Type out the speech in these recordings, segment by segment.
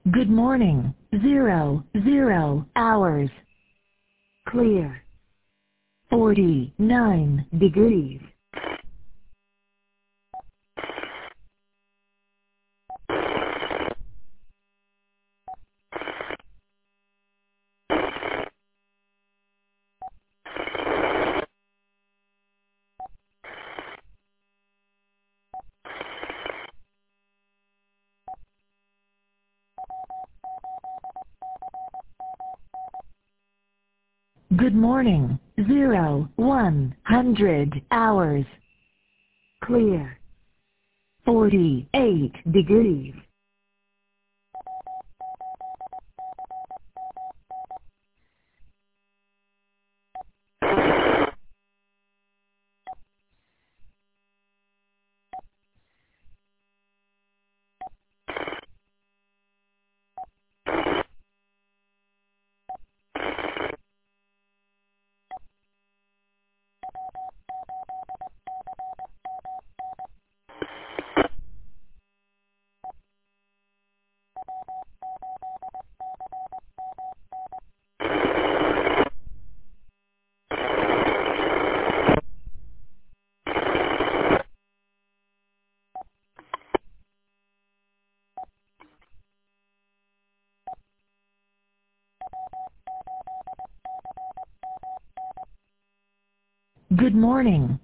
Good morning. 00 hours. Clear. 49 degrees. Good morning. 100 hours. Clear. 48 degrees. Good morning.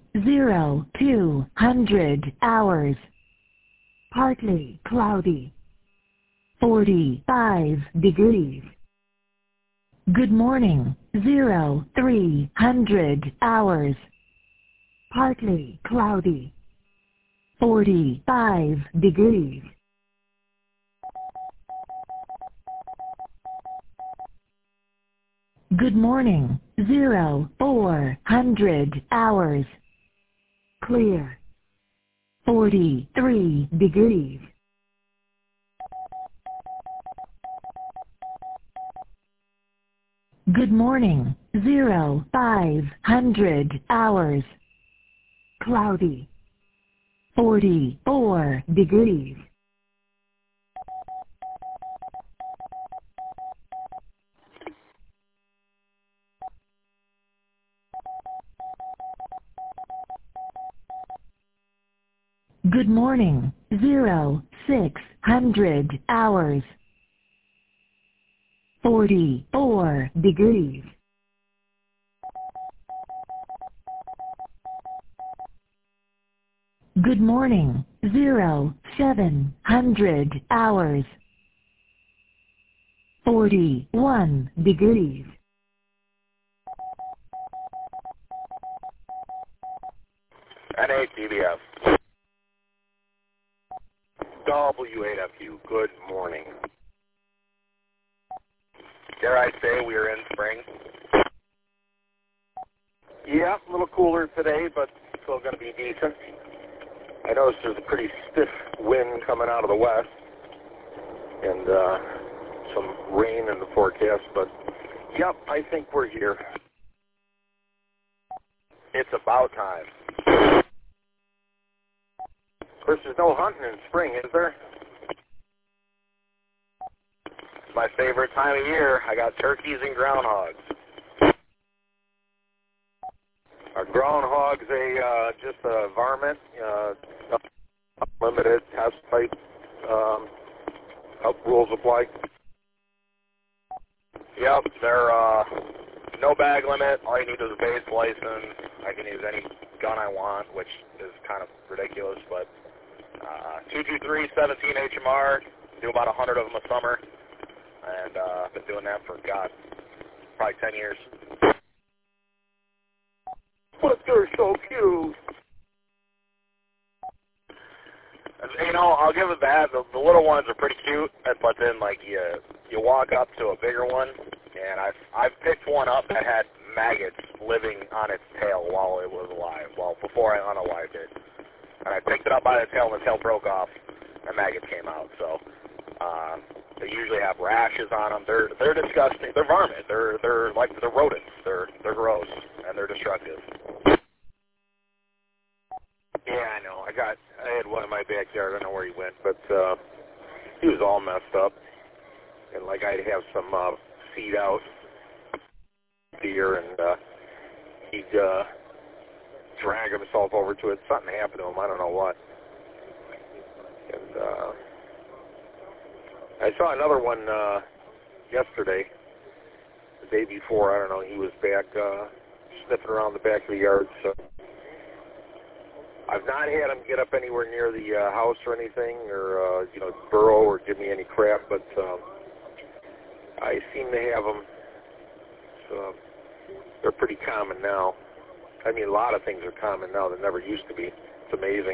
200 hours. Partly cloudy. 45 degrees. Good morning. 300 hours. Partly cloudy. 45 degrees. Good morning. 400 hours. Clear. 43 degrees. Good morning. 500 hours. Cloudy. 44 degrees. Good morning. 600 hours. 44 degrees. Good morning. 700 hours. 41 degrees. NATBF. W8FU, good morning. Dare I say we are in spring? Yeah, a little cooler today, but still going to be decent. I noticed there's a pretty stiff wind coming out of the west, and some rain in the forecast, but yep, I think we're here. It's about time. Of course, there's no hunting in spring, is there? It's my favorite time of year. I got turkeys and groundhogs. Our groundhog's just a varmint, limited, has type, rules apply. Yep, they're no bag limit. All you need is a base license. I can use any gun I want, which is kind of ridiculous, but 223 17 HMR, do about 100 of them a summer, and I've been doing that for, God, probably 10 years. But they're so cute. You know, I'll give it that. The little ones are pretty cute, but then, like, you walk up to a bigger one, and I've picked one up that had maggots living on its tail while it was alive, before I unalived it. And I picked it up by the tail, and the tail broke off, and maggots came out. So they usually have rashes on them. They're disgusting. They're varmint. They're rodents. They're gross, and they're destructive. Yeah, I know. I had one in my backyard. I don't know where he went, but he was all messed up. and like I'd have some seed out deer, and he'd drag himself over to it. Something happened to him. I don't know what. And I saw another one yesterday. The day before, I don't know. He was back sniffing around the back of the yard. So I've not had him get up anywhere near the house or anything, or burrow or give me any crap. But I seem to have them. So they're pretty common now. I mean, a lot of things are common now that never used to be. It's amazing.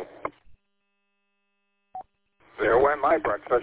There went my breakfast.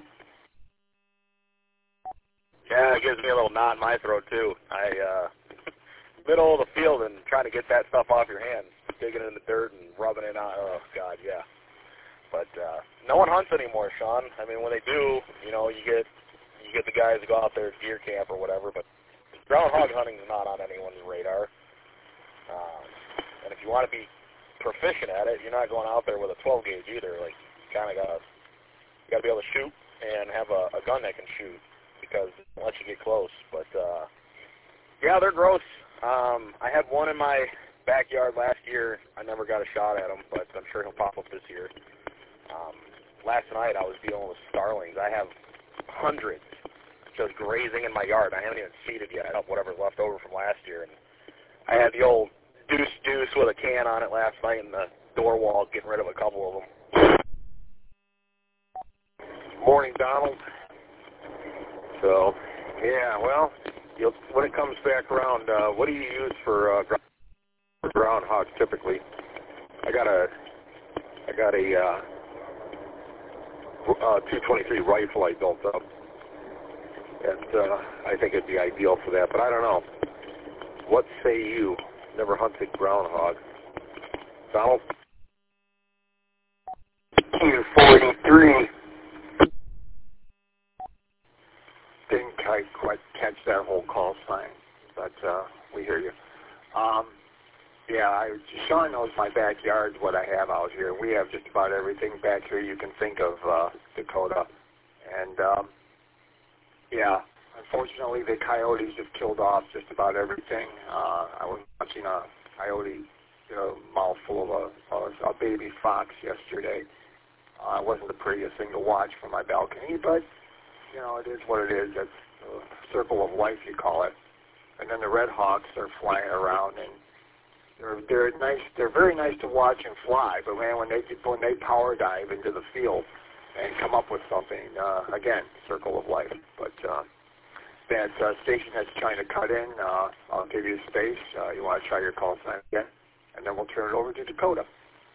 Yeah, it gives me a little knot in my throat, too. Middle of the field and trying to get that stuff off your hands, digging in the dirt and rubbing it out. Oh, God, yeah. But no one hunts anymore, Sean. I mean, when they do, you get the guys who go out there at deer camp or whatever, but groundhog hunting is not on anyone's radar. And if you want to be proficient at it, you're not going out there with a 12 gauge either. Like, you got to be able to shoot and have a gun that can shoot, because it lets you get close. But yeah, they're gross. I had one in my backyard last year. I never got a shot at him, but I'm sure he'll pop up this year. Last night I was dealing with starlings. I have hundreds just grazing in my yard. I haven't even seeded yet, whatever's left over from last year. And I had the old deuce with a can on it last night in the door wall, getting rid of a couple of them. Morning, Donald. So, yeah, well, when it comes back around, what do you use for groundhogs typically? I got a 223 rifle I built up, and I think it'd be ideal for that. But I don't know. What say you? Never hunted groundhog. Donald? Q43. Didn't quite catch that whole call sign, but we hear you. Yeah, Sean knows my backyard, what I have out here. We have just about everything back here you can think of, Dakota. And, yeah, unfortunately the coyotes have killed off just about everything. I was watching a coyote get a mouthful of a baby fox yesterday. It wasn't the prettiest thing to watch from my balcony, but it is what it is. That's a circle of life, you call it. And then the red hawks are flying around, and they're nice. They're very nice to watch and fly. But man, when they power dive into the field and come up with something, again, circle of life. But that station that's trying to cut in, I'll give you space. You want to try your call sign again, and then we'll turn it over to Dakota.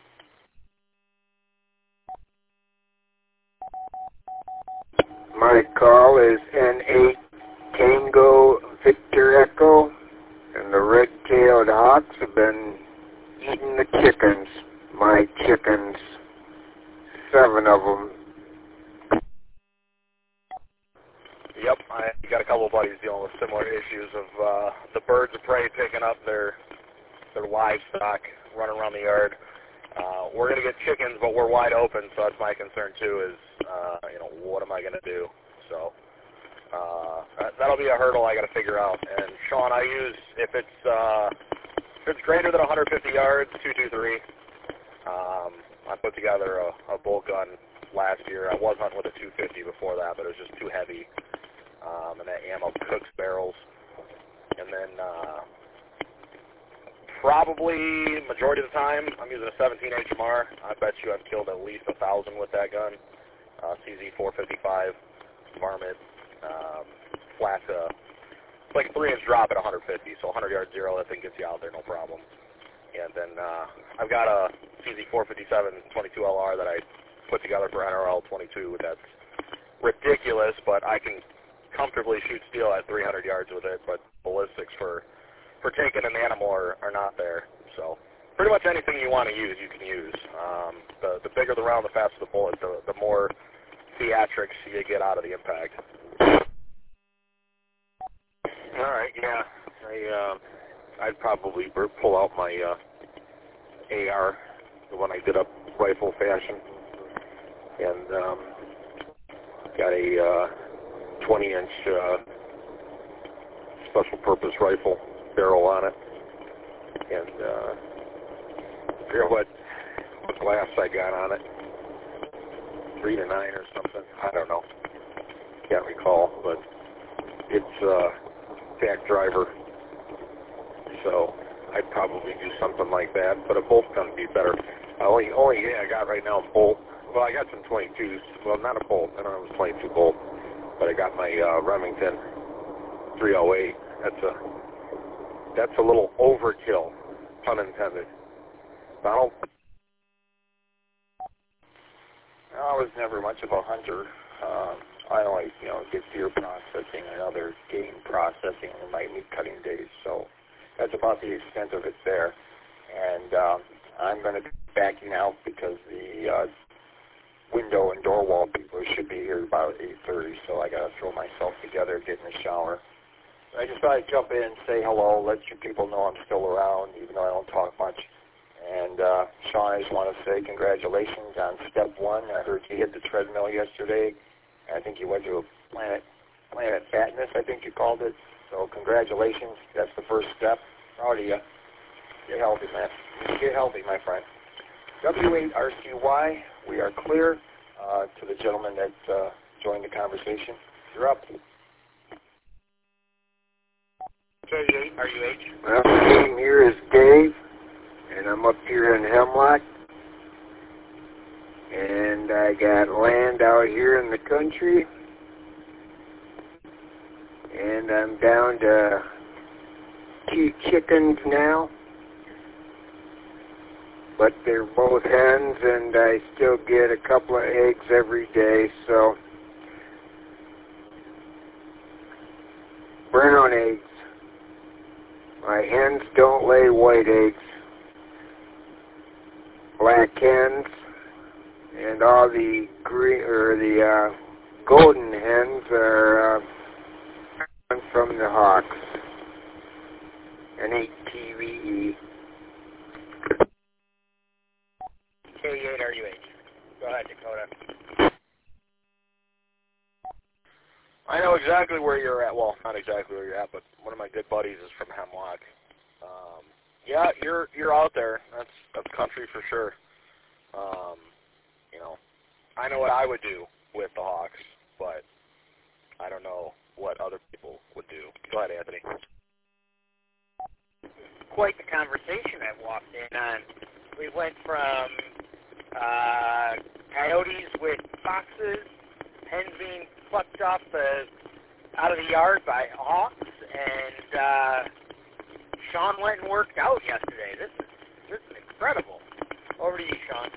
My call is N8 Tango Victor Echo, and the red-tailed hawks have been eating the chickens, my chickens, 7 of them. Yep, I got a couple of buddies dealing with similar issues of the birds of prey picking up their livestock, running around the yard. We're going to get chickens, but we're wide open, so that's my concern too, is, what am I going to do? So that'll be a hurdle I got to figure out. And Sean, I use, if it's greater than 150 yards, 223. I put together a bolt gun last year. I was hunting with a 250 before that, but it was just too heavy. And that ammo cooks barrels. And then probably majority of the time I'm using a 17 HMR. I bet you I've killed at least 1,000 with that gun. CZ 455, varmint, flat, it's like a 3-inch drop at 150, so 100 yard zero, that thing gets you out there, no problem. And then I've got a CZ 457 22 LR that I put together for NRL 22. That's ridiculous, but I can comfortably shoot steel at 300 yards with it, but ballistics for taking an animal are not there. So pretty much anything you want to use, you can use. The bigger the round, the faster the bullet, the more theatrics you get out of the impact. All right, yeah. I'd probably pull out my AR, the one I did up rifle fashion, and got a 20-inch special purpose rifle barrel on it, and I forget what glass I got on it, 3 to 9 or something. I don't know. Can't recall, but it's tack driver. So I'd probably do something like that, but a bolt gun would be better. Only thing I got right now is bolt. Well, I got some 22s. Well, not a bolt. I don't have a 22 bolt, but I got my Remington 308. That's a little overkill, pun intended. Donald? I was never much of a hunter. I only, did deer processing and other game processing in my meat cutting days, so that's about the extent of it there. And I'm going to be backing out because the window and door wall people should be here about 8:30, so I got to throw myself together, get in the shower. I just thought I'd jump in and say hello, let you people know I'm still around, even though I don't talk much. And Sean, I just want to say congratulations on step 1. I heard you hit the treadmill yesterday. I think you went to a Planet Fatness, I think you called it. So congratulations. That's the first step. Proud of you. Get healthy, man. Get healthy, my friend. W8RCY, we are clear. To the gentleman that joined the conversation, you're up. K8RUH. Well, my name here is Dave, and I'm up here in Hemlock. And I got land out here in the country. And I'm down to 2 chickens now. But they're both hens, and I still get a couple of eggs every day, so brown eggs. My hens don't lay white eggs. Black hens and all the green or the golden hens are from the hawks. N8TVE. K8RUH. Go ahead, Dakota. I know exactly where you're at. Well, not exactly where you're at, but one of my good buddies is from Hemlock. Yeah, you're out there. That's country for sure. I know what I would do with the hawks, but I don't know what other people would do. Go ahead, Anthony. Quite the conversation I walked in on. We went from coyotes with foxes, hens being plucked off out of the yard by hawks, and Sean went and worked out yesterday. This is incredible. Over to you, Sean.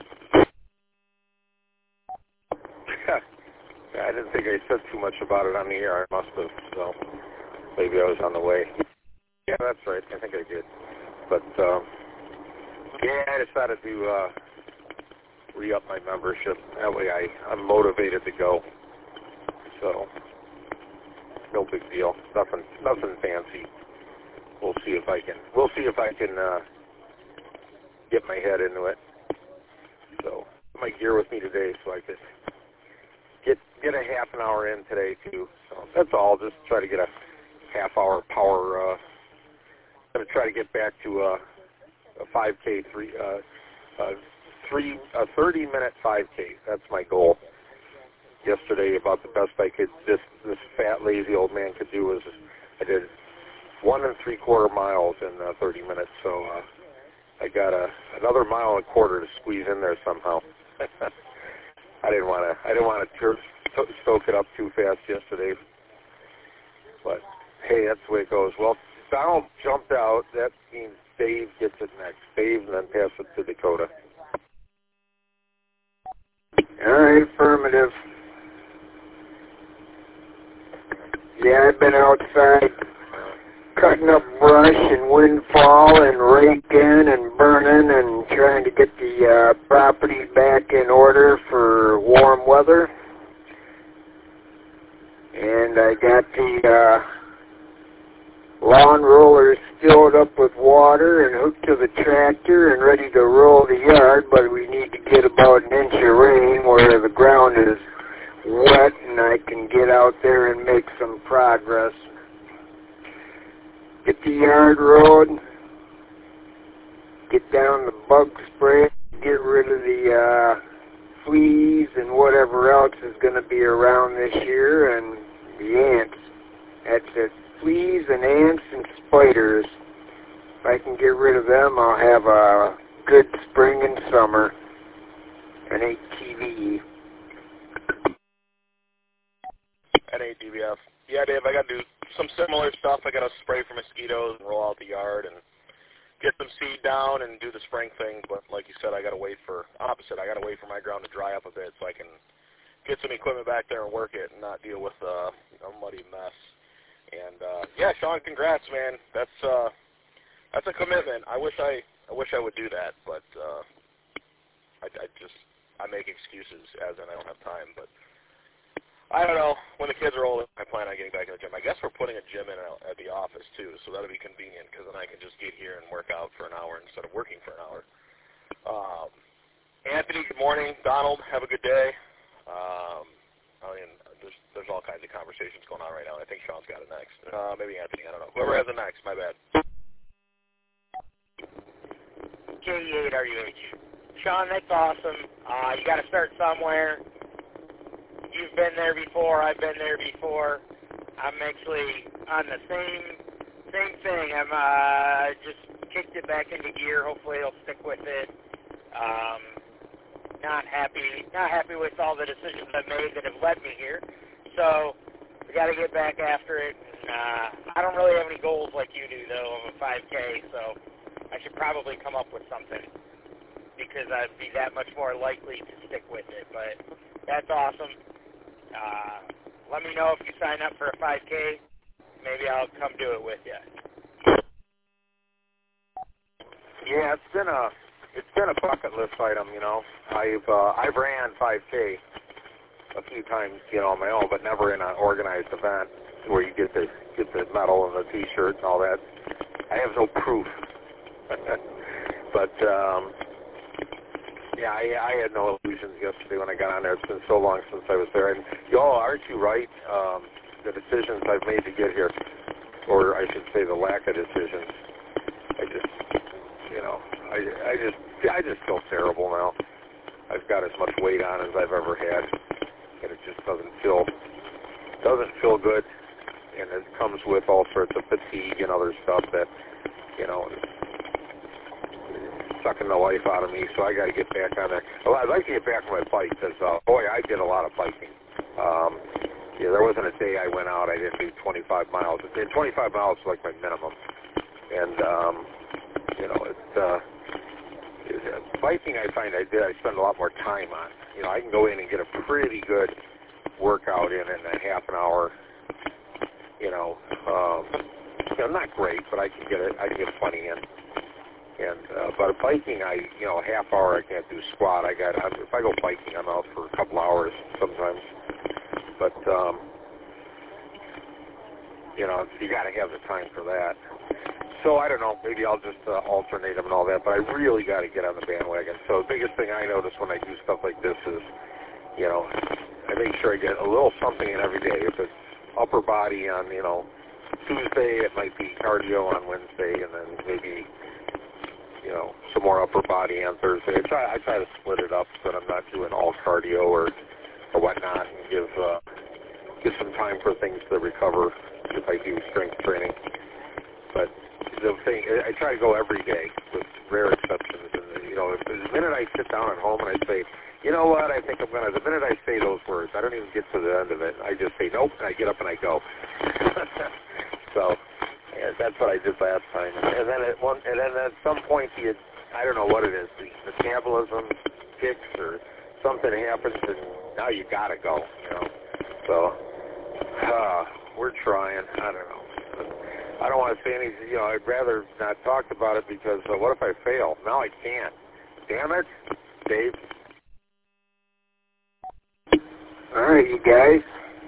I didn't think I said too much about it on the air. I must have, so maybe I was on the way. Yeah, that's right. I think I did. But, yeah, I decided to re-up my membership. That way I'm motivated to go. So, no big deal. Nothing fancy. We'll see if I can get my head into it. So, my gear with me today so I could get a half an hour in today too. So that's all. Just try to get a half-hour power. Going to try to get back to a 5K, 30-minute 5K. That's my goal. Yesterday, about the best I could. This fat, lazy old man could do was I did 1 3/4 miles in 30 minutes. So I got another 1.25 miles to squeeze in there somehow. I didn't want to stoke it up too fast yesterday. But hey, that's the way it goes. Well, Donald jumped out. That means Dave gets it next. Dave, and then pass it to Dakota. All right, affirmative. Yeah, I've been outside cutting up brush and windfall and raking and burning and trying to get the property back in order for warm weather. And I got the lawn roller filled up with water and hooked to the tractor and ready to roll the yard, but we need to get about 1 inch of rain where the ground is wet and I can get out there and make some progress. Get the yard road, get down the bug spray, get rid of the fleas and whatever else is going to be around this year, and the ants. That's it. Fleas and ants and spiders. If I can get rid of them, I'll have a good spring and summer. And ATV. NADVF. Yeah, Dave, I got to do some similar stuff. I got to spray for mosquitoes and roll out the yard and get some seed down and do the spring thing. But like you said, I got to wait for my ground to dry up a bit so I can get some equipment back there and work it and not deal with a muddy mess. And yeah, Sean, congrats, man. That's a commitment. I wish I would do that, but I make excuses as in I don't have time. But I don't know. When the kids are old, I plan on getting back in the gym. I guess we're putting a gym in at the office too, so that'll be convenient because then I can just get here and work out for an hour instead of working for an hour. Anthony, good morning. Donald, have a good day. I mean, there's all kinds of conversations going on right now. I think Sean's got it next. Maybe Anthony. I don't know. Whoever has it next. My bad. K8RUH. Sean, that's awesome. You got to start somewhere. You've been there before. I've been there before. I'm actually on the same thing. I'm just kicked it back into gear. Hopefully, I'll stick with it. Not happy with all the decisions I've made that have led me here. So we got to get back after it. And, I don't really have any goals like you do, though, of a 5K. So I should probably come up with something because I'd be that much more likely to stick with it. But that's awesome. Let me know if you sign up for a 5K. Maybe I'll come do it with you. Yeah, it's been a bucket list item, you know. I've ran 5K a few times, you know, on my own, but never in an organized event where you get the medal and the T-shirt and all that. I have no proof. But yeah, I had no illusions yesterday when I got on there. It's been so long since I was there. And y'all, aren't you right? The decisions I've made to get here, or I should say the lack of decisions, I just feel terrible now. I've got as much weight on as I've ever had, and it just doesn't feel good. And it comes with all sorts of fatigue and other stuff that, you know, is sucking the life out of me. So I got to get back on there. Well, I'd like to get back on my bike because, boy, I did a lot of biking. Yeah, there wasn't a day I went out I didn't do 25 miles. 25 miles is like my minimum. And, you know, biking I find I spend a lot more time on. You know, I can go in and get a pretty good workout in a half an hour. You know, not great, but I can get plenty in. And but biking, a half hour I can't do squat. If I go biking, I'm out for a couple hours sometimes. But you know, you got to have the time for that. So I don't know. Maybe I'll just alternate them and all that. But I really got to get on the bandwagon. So the biggest thing I notice when I do stuff like this is, you know, I make sure I get a little something in every day. If it's upper body on, you know, Tuesday, it might be cardio on Wednesday, and then maybe, you know, some more upper body on Thursday. I try to split it up so that I'm not doing all cardio or whatnot, and give some time for things to recover if I do strength training. But the thing, I try to go every day with rare exceptions. And, you know, the minute I sit down at home and I say, you know what, I think I'm going to, the minute I say those words, I don't even get to the end of it. I just say, nope, and I get up and I go. So, yeah, that's what I did last time. And then at some point, I don't know what it is, the metabolism kicks or something happens, and now you got to go, you know. So, we're trying. I don't know. I don't want to say anything, you know, I'd rather not talk about it because what if I fail? Now I can't. Damn it, Dave. All right, you guys.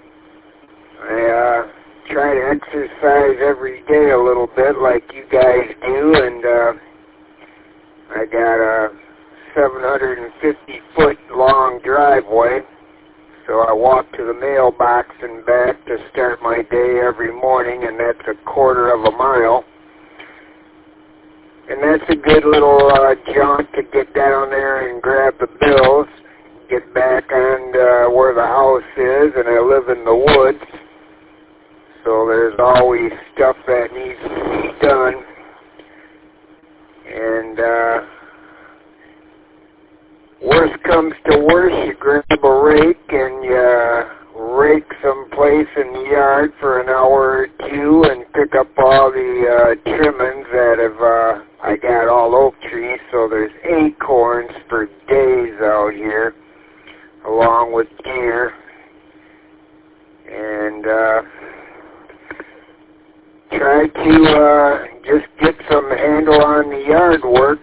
I try to exercise every day a little bit like you guys do, and I got a 750-foot long driveway. So I walk to the mailbox and back to start my day every morning, and that's a quarter of a mile. And that's a good little jaunt to get down there and grab the bills, get back on where the house is, and I live in the woods. So there's always stuff that needs to be done. And worst comes to worst, you grab a rake and you rake someplace in the yard for an hour or two and pick up all the trimmings that have, I got all oak trees, so there's acorns for days out here, along with deer. And try to just get some handle on the yard work.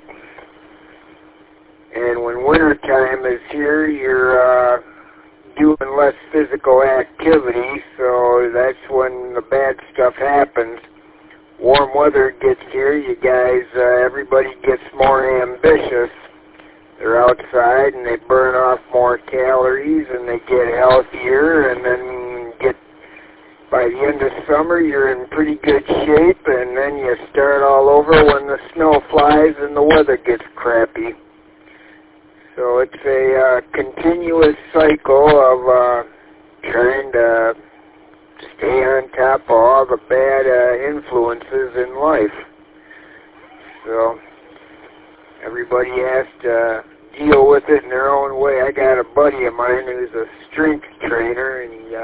And when winter time is here, you're doing less physical activity, so that's when the bad stuff happens. Warm weather gets here, you guys, everybody gets more ambitious. They're outside and they burn off more calories and they get healthier, and then by the end of summer you're in pretty good shape, and then you start all over when the snow flies and the weather gets crappy. So it's a continuous cycle of trying to stay on top of all the bad influences in life. So everybody has to deal with it in their own way. I got a buddy of mine who's a strength trainer, and he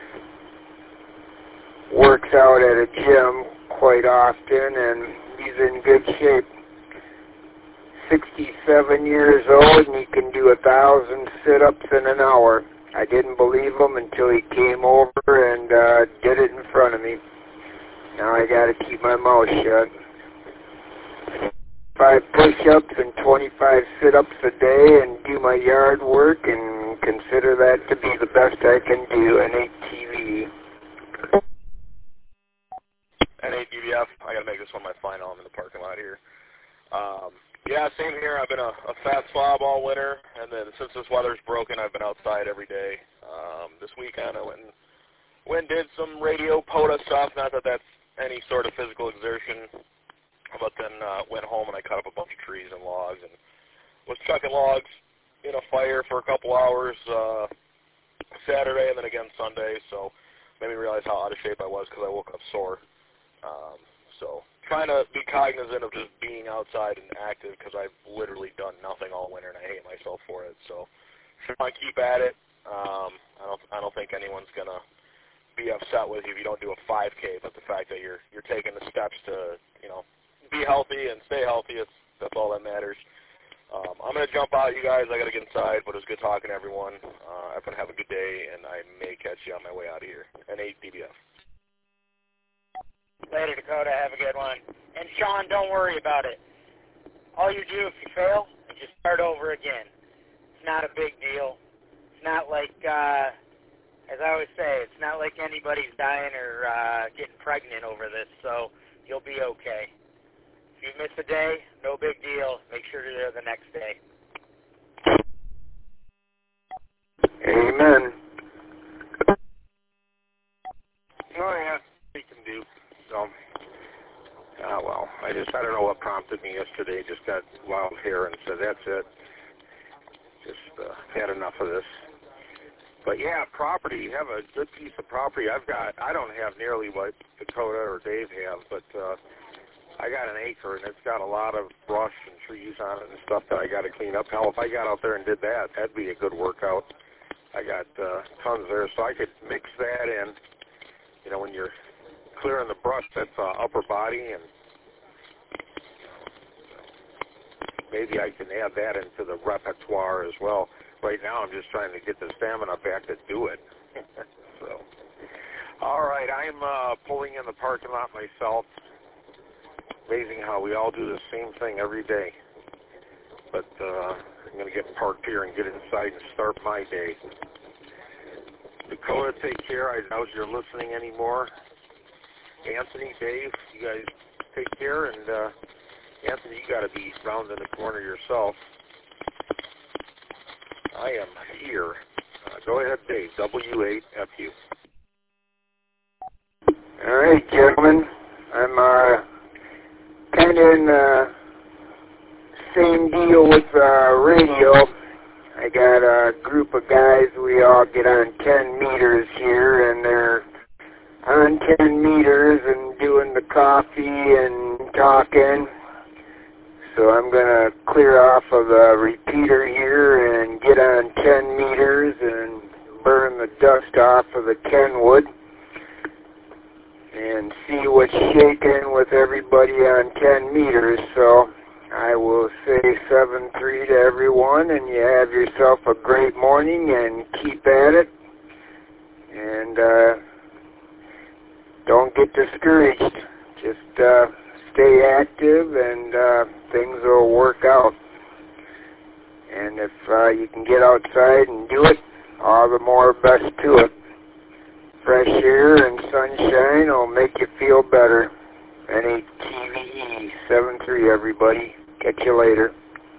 works out at a gym quite often, and he's in good shape. 67 years old, and he can do 1,000 sit-ups in an hour. I didn't believe him until he came over and did it in front of me. Now I got to keep my mouth shut. 5 push-ups and 25 sit-ups a day, and do my yard work, and consider that to be the best I can do. N8TV. N8DBF. I got to make this one my final. I'm in the parking lot here. Yeah, same here. I've been a fat slob all winter, and then since this weather's broken, I've been outside every day. This weekend I went and did some radio POTA stuff, not that that's any sort of physical exertion, but then went home and I cut up a bunch of trees and logs and was chucking logs in a fire for a couple hours Saturday and then again Sunday, so made me realize how out of shape I was because I woke up sore. So trying to be cognizant of just being outside and active, because I've literally done nothing all winter and I hate myself for it. So trying to keep at it. I don't think anyone's gonna be upset with you if you don't do a 5K, but the fact that you're taking the steps to be healthy and stay healthy, that's all that matters. I'm gonna jump out, you guys. I gotta get inside, but it was good talking to everyone. Everyone have a good day, and I may catch you on my way out of here. N8DBF. Later, Dakota. Have a good one. And Sean, don't worry about it. All you do if you fail is just start over again. It's not a big deal. It's not like, as I always say, it's not like anybody's dying or getting pregnant over this, so you'll be okay. If you miss a day, no big deal. Make sure to do it the next day. Amen. Oh, yeah, we can do. So, well, I don't know what prompted me yesterday. Just got wild hair and said, that's it. Just had enough of this. But yeah, property. You have a good piece of property. I don't have nearly what Dakota or Dave have, but I got an acre, and it's got a lot of brush and trees on it and stuff that I got to clean up. Hell, if I got out there and did that, that'd be a good workout. I got tons there, so I could mix that in. When you're clearing the brush, that's upper body, and maybe I can add that into the repertoire as well. Right now, I'm just trying to get the stamina back to do it. So, all right, I'm pulling in the parking lot myself. Amazing how we all do the same thing every day. But I'm going to get parked here and get inside and start my day. Dakota, take care. I doubt you're listening anymore. Anthony, Dave, you guys take care. And Anthony, you got to be round in the corner yourself. I am here. Go ahead, Dave. W8FU. All right, gentlemen. I'm kind of in the same deal with radio. I got a group of guys. We all get on 10 meters here, and they're on 10 meters and doing the coffee and talking. So I'm going to clear off of the repeater here and get on 10 meters and burn the dust off of the Kenwood and see what's shaking with everybody on 10 meters. So I will say 7-3 to everyone, and you have yourself a great morning and keep at it. And don't get discouraged. Just stay active, and things will work out. And if you can get outside and do it, all the more best to it. Fresh air and sunshine will make you feel better. NATVE 7-3, everybody. Catch you later.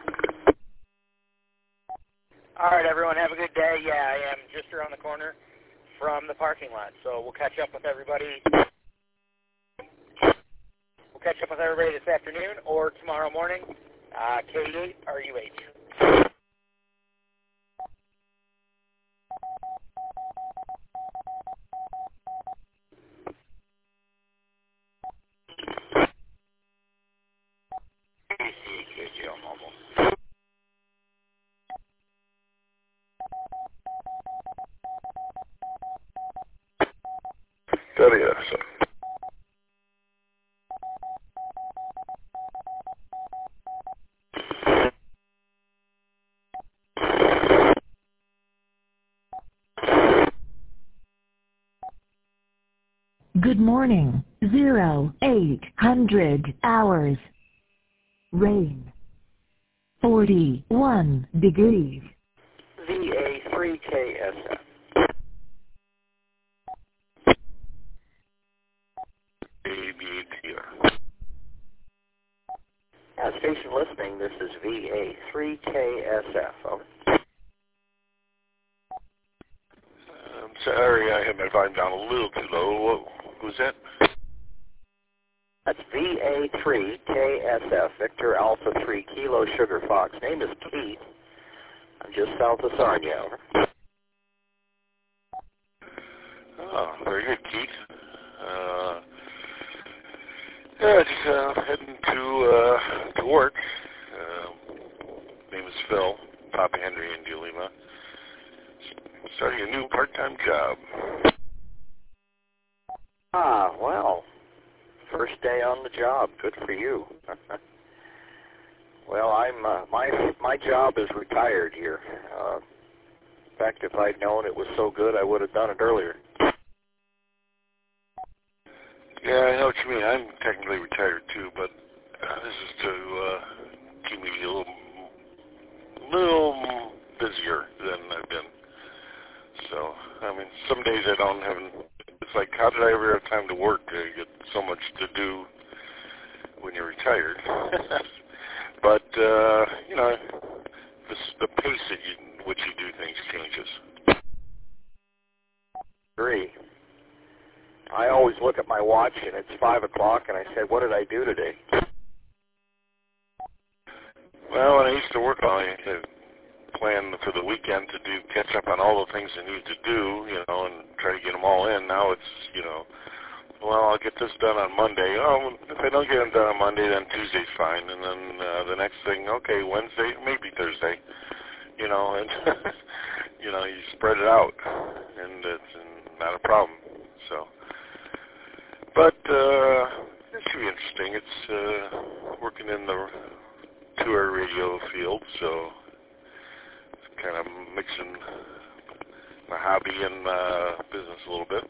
All right, everyone, have a good day. Yeah, I am just around the corner from the parking lot, so we'll catch up with everybody. We'll catch up with everybody this afternoon or tomorrow morning. K8 RUH. WSO. Good morning. 0800 hours. Rain. 41 degrees. VA3KSF. Station listening, this is VA3KSF. Over. I'm sorry, I had my volume down a little too low. What was that? That's VA3KSF, Victor Alpha 3 Kilo Sugar Fox. Name is Keith. I'm just south of Sarnia. Over. Oh, very good, Keith. Yeah, just heading to work. Name is Phil, Papa Henry, India Lima. Starting a new part-time job. Ah, well, first day on the job. Good for you. Well, I'm my job is retired here. In fact, if I'd known it was so good, I would have done it earlier. Yeah, I know what you mean. I'm technically retired too, but this is to keep me a little busier than I've been. So, I mean, some days I don't have. It's like, how did I ever have time to work? You get so much to do when you're retired. But you know, the pace at which you do things changes. Agree. I always look at my watch and it's 5 o'clock, and I said, "What did I do today?" Well, when I used to work on it, I plan for the weekend to catch up on all the things I need to do, you know, and try to get them all in. Now it's, you know, well, I'll get this done on Monday. Oh, if I don't get them done on Monday, then Tuesday's fine, and then the next thing, okay, Wednesday, maybe Thursday, you know, and you know, you spread it out, and it's not a problem. So. But it should be interesting. It's working in the two-hour radio field, so it's kind of mixing my hobby and business a little bit.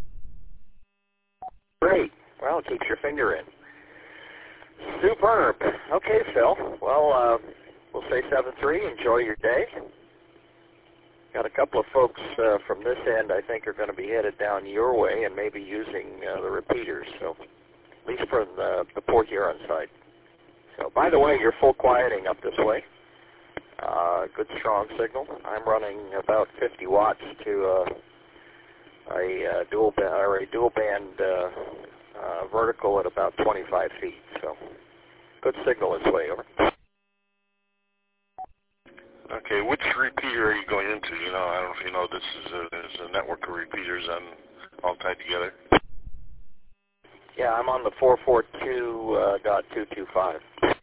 Great. Well, it keeps your finger in. Superb. Okay, Phil. Well, we'll say 7-3. Enjoy your day. Got a couple of folks from this end I think are going to be headed down your way and maybe using the repeaters, so at least from the Port Huron side. So, by the way, you're full quieting up this way. Good strong signal. I'm running about 50 watts to a dual band vertical at about 25 feet. So good signal this way. Over. Okay, which repeater are you going into? You know, I don't know if you know this is there's a network of repeaters all tied together. Yeah, I'm on the 442.225.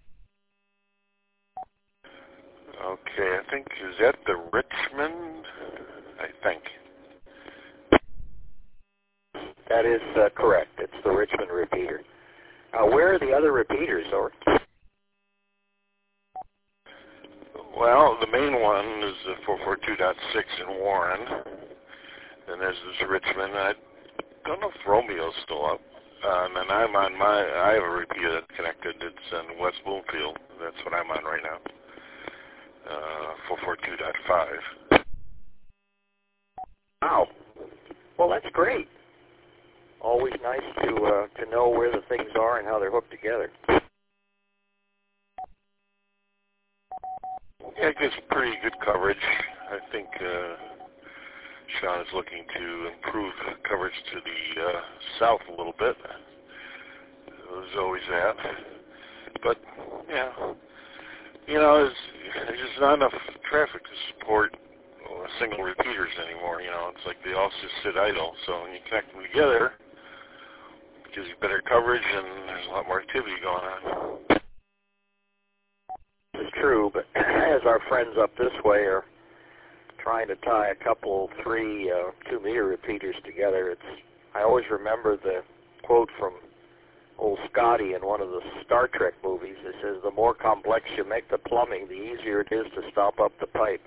Okay, I think, is that the Richmond? I think. That is correct. It's the Richmond repeater. Where are the other repeaters, or? Well, the main one is the 442.6 in Warren. Then there's this Richmond. I don't know if Romeo's still up. And then I have a repeater that's connected. It's in West Bloomfield. That's what I'm on right now. 442.5. Wow. Well, that's great. Always nice to know where the things are and how they're hooked together. Yeah, it gives pretty good coverage. I think Sean is looking to improve coverage to the south a little bit. There's always that. But, yeah, you know, there's just not enough traffic to support single repeaters anymore. You know, it's like they all just sit idle. So when you connect them together, it gives you better coverage and there's a lot more activity going on. It's true, but as our friends up this way are trying to tie a couple 2-meter repeaters together, I always remember the quote from old Scotty in one of the Star Trek movies. It says, the more complex you make the plumbing, the easier it is to stop up the pipe.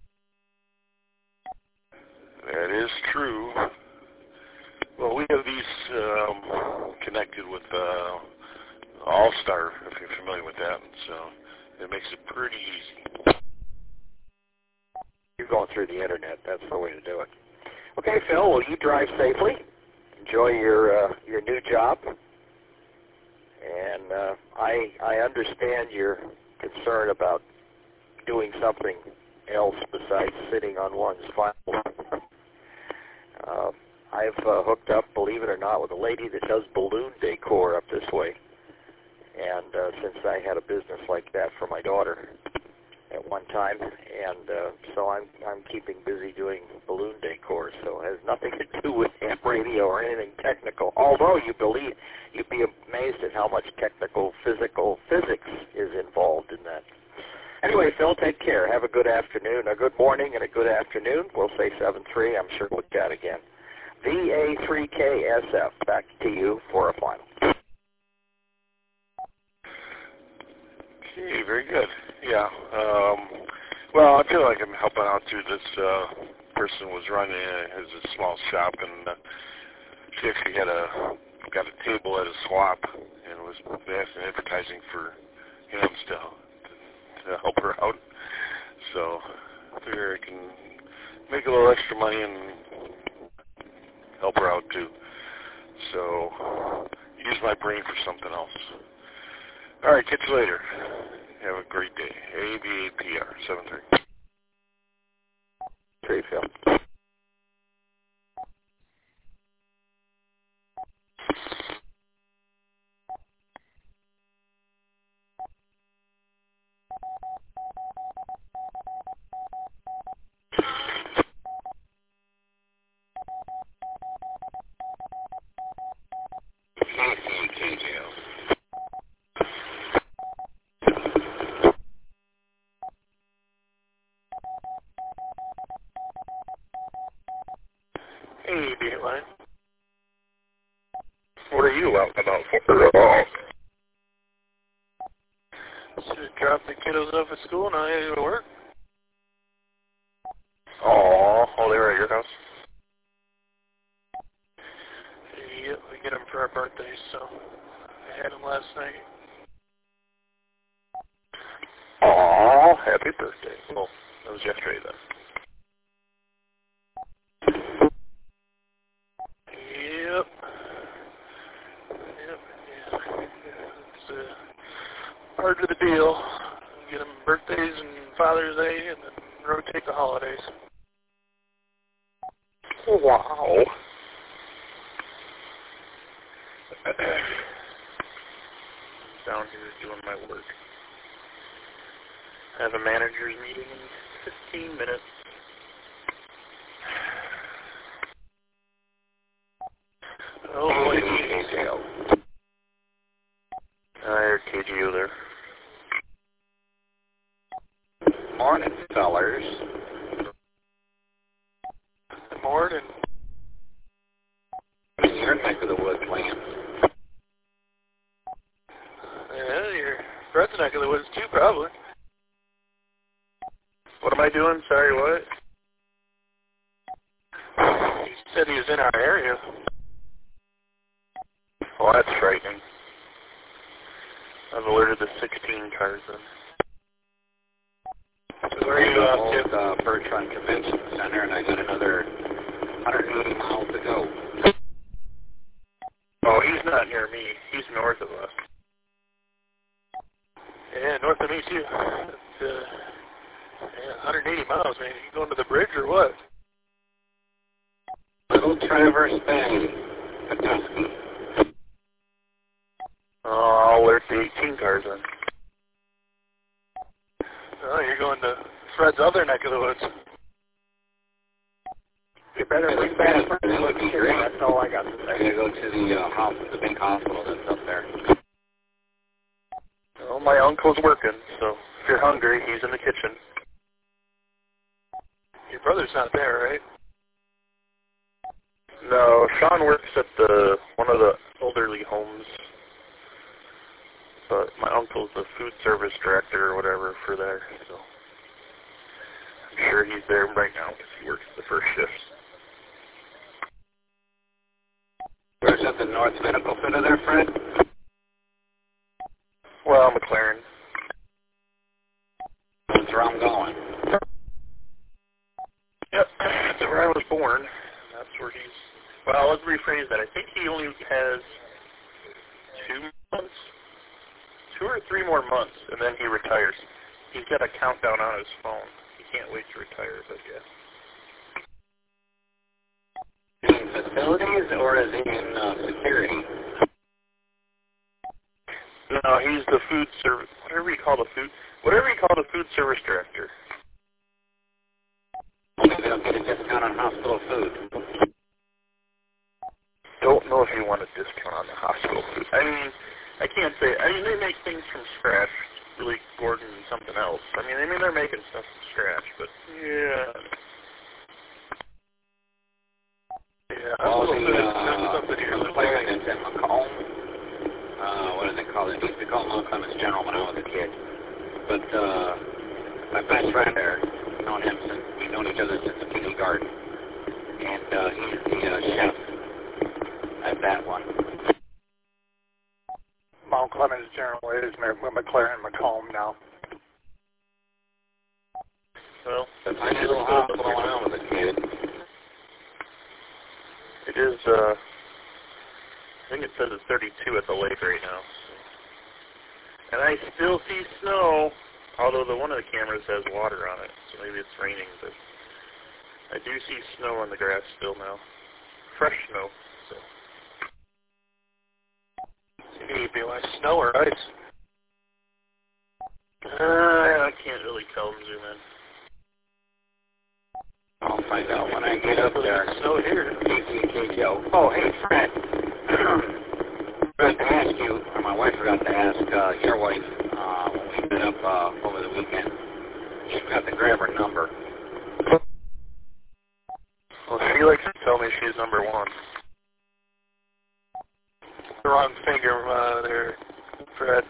That is true. Well, we have these connected with All-Star, if you're familiar with that, so it makes it pretty easy. You're going through the internet. That's the way to do it. Okay, Phil, well, you drive safely. Enjoy your new job. And I understand your concern about doing something else besides sitting on one's file. I've hooked up, believe it or not, with a lady that does balloon decor up this way. And since I had a business like that for my daughter at one time, and so I'm keeping busy doing balloon decor. So it has nothing to do with ham radio or anything technical. Although you'd be amazed at how much technical physics is involved in that. Anyway, Phil, take care. Have a good afternoon, a good morning, and a good afternoon. We'll say 7-3. I'm sure we'll chat again. VA3KSF, back to you for a final. Okay, very good. Yeah. Well, I feel like I'm helping out too. This person was running a small shop, and she actually got a table at a swap, and was advertising for hams to help her out. So I figure I can make a little extra money and help her out too. So use my brain for something else. All right, catch you later. Have a great day. ABAPR 7-3. Great, Phil. Hey, Dateline. What are you out about for? Just drop the kiddos off at school and I gotta go to work. Oh, they were at your house? Yep, we get them for our birthdays, so I had them last night. Oh, happy birthday. Well, that was yesterday then. Yep. It's part of the deal. Get them birthdays and Father's Day and then rotate the holidays. Wow. Down here doing my work. I have a manager's meeting in 15 minutes. Oh boy, KGO. There's KGO there. Morning, fellers. Good morning. In your neck of the woods, Lance. Yeah, your Fred's neck of the woods too, probably. What am I doing? Sorry, what? He said he was in our area. Well, that's frightening. I've alerted the 16 cars then. So where are you off to? Bertrand Convention Center, and I got another 180 miles to go. Oh, he's not near me. He's north of us. Yeah, north of me too. It's, 180 miles, man. You going to the bridge or what? Little Traverse Bay, Petoskey. Oh, I'll alert the 18 cars then. Oh, you're going to Fred's other neck of the woods. You better look back for the look here. That's all I got to say. I gotta go to the big hospital that's up there. Well, my uncle's working, so if you're hungry, he's in the kitchen. Your brother's not there, right? No, Sean works at one of the elderly homes, but my uncle's the food service director or whatever for there, so I'm sure he's there right now because he works the first shifts. Where's at the North Medical Center there, Fred? Well, McLaren. That's where I'm going. Yep, that's where I was born. That's where he's... Well, let's rephrase that. I think he only has 2 months, 2 or 3 more months, and then he retires. He's got a countdown on his phone. He can't wait to retire, but yeah. In facilities or is he in security? No, he's the food service, whatever you call the food service director. Maybe they'll get a discount on hospital food. Don't know if you want a discount on the hospital food. I mean, I can't say. I mean, they make things from scratch. Really, Gordon and something else. I mean, they're making stuff from scratch, but yeah. Yeah, All hospital food is not the something you're McLaren is in Macomb. What do they call it? It used to be called Mount Clemens General when I was a kid. But my best friend there, we've known each other since the kindergarten. And he's the chef at that one. Mount Clemens General is McLaren Macomb now. Well, That's a little hospital when I was a kid. it is, I think it says it's 32 at the lake right now. So. And I still see snow, although one of the cameras has water on it, so maybe it's raining, but I do see snow on the grass still now. Fresh snow, so. It'd be like snow or ice. I can't really tell them, zoom in. I'll find out when I get up there. Snow here. KCKO. Oh, hey, Fred. I forgot to ask you, or my wife forgot to ask your wife when we met up over the weekend. She forgot to grab her number. Well, she likes to tell me she's number 1. The wrong finger there, Fred.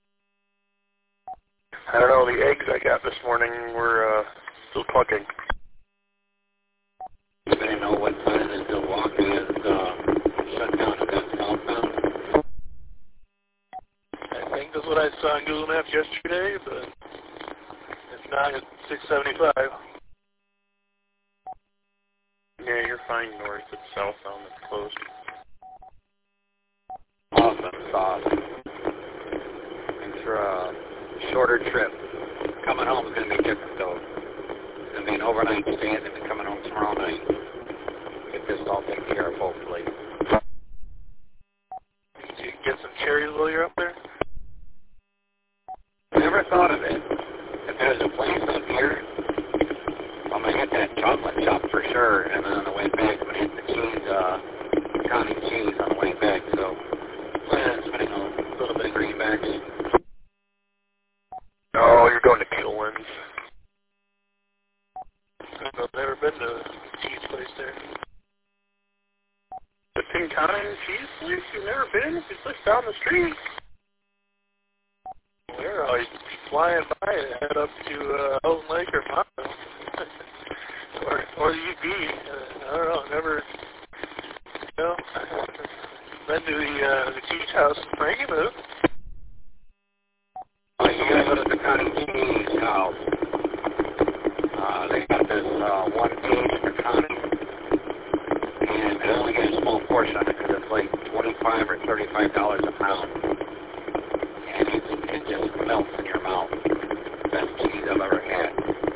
I don't know, the eggs I got this morning were still clucking. Does anybody know what side of Milwaukee is shut down and got southbound? I think that's what I saw on Google Maps yesterday, but if not, it's 675. Yeah, you're fine north. It's southbound that's closed. Awesome sauce. Thanks for a shorter trip. Coming coming home is going to be different, though. It's going to be an overnight stay and then coming home tomorrow night. Get this all taken care of, hopefully. Did you get some cherries while you're up there? Never thought of it. If there's a place up here, I'm going to hit that chocolate shop for sure, and then on the way back, I'm going to hit the cheese, Connie cheese on the way back, so plan on spending a little bit of greenbacks. Oh, you're going to Kilwins. I've never been to the cheese place there. The Pinconning cheese place? You've never been? It's just down the street. We're always flying by and head up to Houghton Lake or Mountain. or the UP. I don't know, never, been to the cheese house in Frankenmuth. Oh, you gotta go to the Connie cheese house. They got this one page for Connie, and they only get a small portion of it because it's like $25 or $35 a pound. And it just melts in your mouth. Best cheese I've ever had.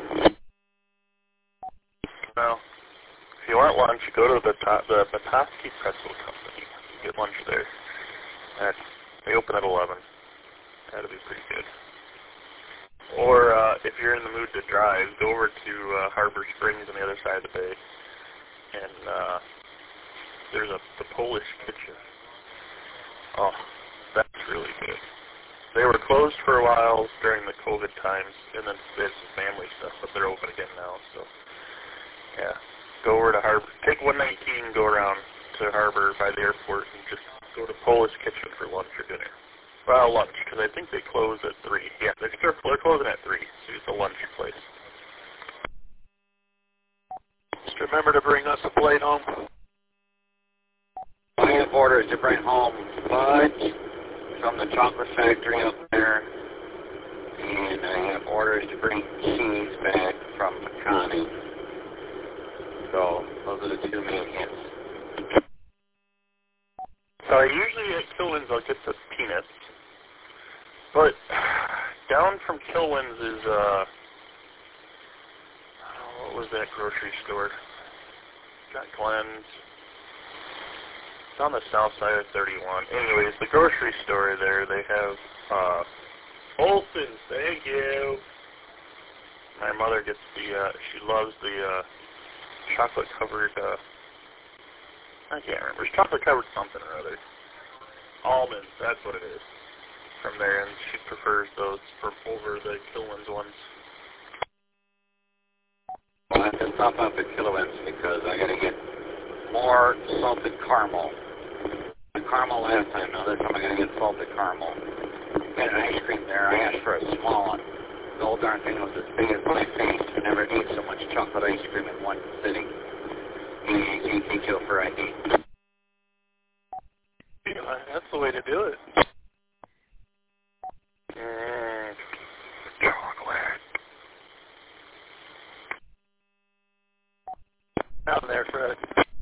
Well, if you want lunch, go to the Petoskey Pretzel Company. Get lunch there. They open at 11. That'll be pretty good. Or if you're in the mood to drive, go over to Harbor Springs on the other side of the bay, and there's the Polish Kitchen. Oh, that's really good. They were closed for a while during the COVID times, and then they had some family stuff, but they're open again now. So, yeah, go over to Harbor. Take 119, go around to Harbor by the airport, and just go to Polish Kitchen for lunch or dinner. Well, lunch, because I think they close at 3. Yeah, they're closing at 3, so it's a lunch place. Just remember to bring us a plate home. I have orders to bring home fudge from the chocolate factory up there, and I have orders to bring cheese back from Connie. So those are the two main hits. Usually at Kilwins I'll get the peanuts, but down from Kilwins is what was that grocery store? Got Glenn's. It's on the south side of 31. Anyways, the grocery store there, they have Olsen's. Thank you. My mother gets she loves the chocolate-covered, I can't remember. It's chocolate-covered something or other. Almonds, that's what it is. From there, and she prefers those over the Kilwins ones. Well, I have to stop up at Kilwins because I got to get more salted caramel. The caramel last time, now this time I got to get salted caramel. Got an ice cream there. I asked for a small one. The whole darn thing was as big as my face. I never ate so much chocolate ice cream in one sitting. You can't kill for ID. Yeah, that's the way to do it. Chocolate. Down there, Fred.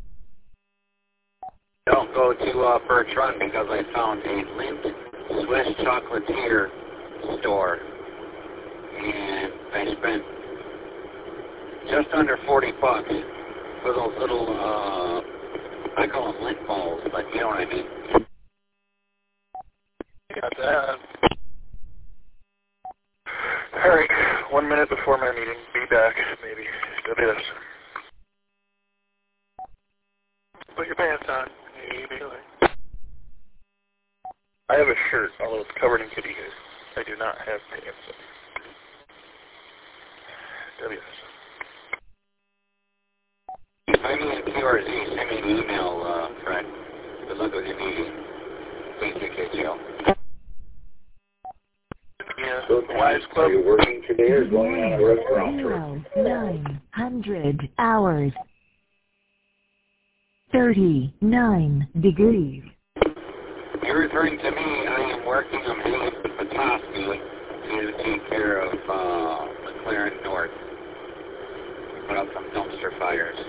Don't go to Bertrand because I found a Lindt Swiss chocolatier store. And I spent just under $40 for those little, I call them Lindt balls, but you know what I mean. Got that. Alright, 1 minute before my meeting. Be back, maybe. WS. Put your pants on. Maybe. I have a shirt, although it's covered in kitty hair. I do not have pants on. WS. If I need a QRZ, send me an email, Fred. Good luck with your meeting. Please take care, Joe. Yeah, So, Wise Club. are you working today or going on a restaurant trip? 900 hours. 39 degrees. You're referring to me. I am working. I'm heading up to Petoskey to take care of McLaren North. Put out some dumpster fires.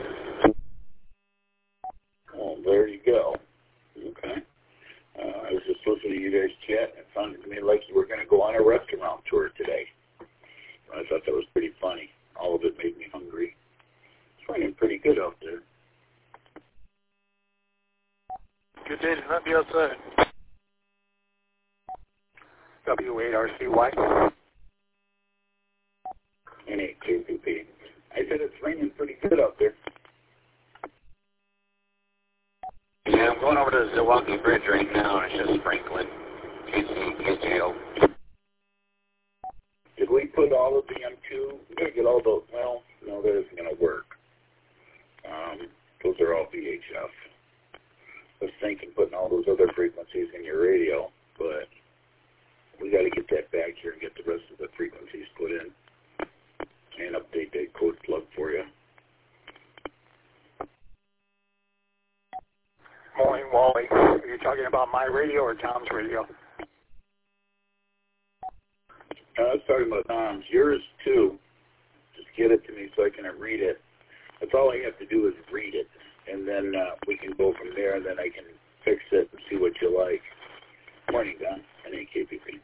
Well, there you go. Okay. I was just listening to you guys chat, and it sounded to me like you were going to go on a restaurant tour today. I thought Good day to not be outside. W8RCY. N8KPP. I said it's raining pretty good out there. Yeah, I'm going over to the Zilwaukee Bridge right now, and it's just sprinkling. KJO. Did we put all of the M2? We gotta get all those. Well, no, that isn't gonna work. Those are all VHF. I was thinking putting all those other frequencies in your radio, but we got to get that back here and get the rest of the frequencies put in and update that code plug for you. Morning, Wally. Are you talking about my radio or Tom's radio? I was talking about Tom's. Yours, too. Just get it to me so I can read it. That's all I have to do is read it, and then we can go from there, and then I can fix it and see what you like. Morning, Don. N8KPP.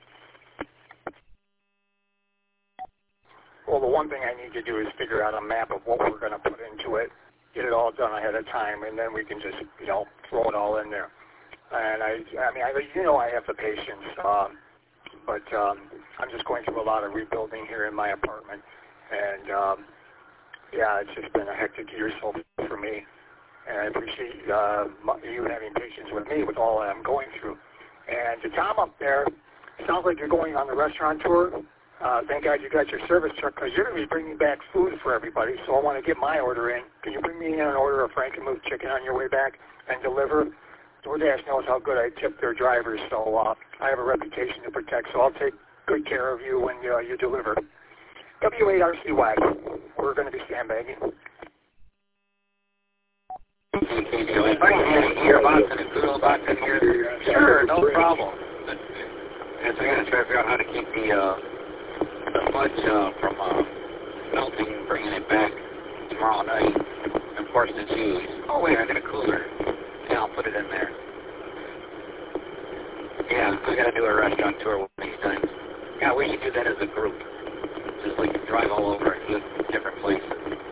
Well, the one thing I need to do is figure out a map of what we're going to put into it, get it all done ahead of time, and then we can just, throw it all in there. And I have the patience, but I'm just going through a lot of rebuilding here in my apartment, and it's just been a hectic year so for me, and I appreciate you having patience with me with all that I'm going through. And to Tom up there, sounds like you're going on the restaurant tour. Thank God you got your service truck, because you're going to be bringing back food for everybody, so I want to get my order in. Can you bring me in an order of Frankenmuth chicken on your way back and deliver? DoorDash knows how good I tip their drivers, so I have a reputation to protect, so I'll take good care of you when you deliver. W8RCY, we're going to be sandbagging. If I can get a gearbox and a Google box in here, sure, no problem. And so I got to try to figure out how to keep the fudge from melting and bringing it back tomorrow night. Of course, the cheese. Oh, wait, I got a cooler. Yeah, I'll put it in there. Yeah, I got to do a restaurant tour one of these times. Yeah, we should do that as a group. Just like drive all over and eat different places.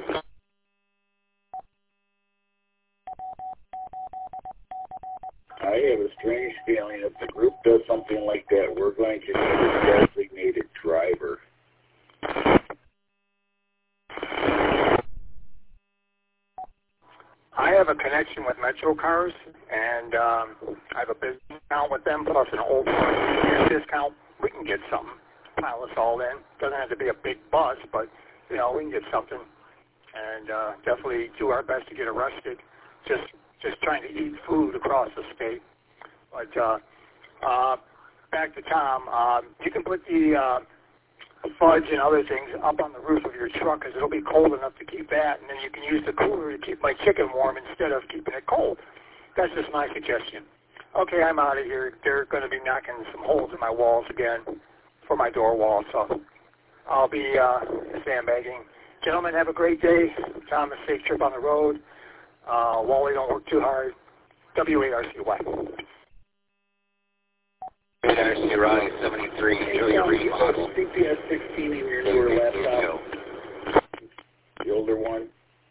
I have a strange feeling if the group does something like that, we're going to need a designated driver. I have a connection with Metro Cars, and I have a business account with them, plus an old discount. We can get something, pile us all in. Doesn't have to be a big bus, but, we can get something. And definitely do our best to get arrested. Just trying to eat food across the state. But back to Tom, you can put the fudge and other things up on the roof of your truck, because it'll be cold enough to keep that, and then you can use the cooler to keep my chicken warm instead of keeping it cold. That's just my suggestion. Okay, I'm out of here. They're going to be knocking some holes in my walls again for my door wall, so I'll be sandbagging. Gentlemen, have a great day. Tom, a safe trip on the road. Wally, don't work too hard. W8RCY. RC Ride 73, enjoy your remodel. CPS 16 in your newer laptop. The older one.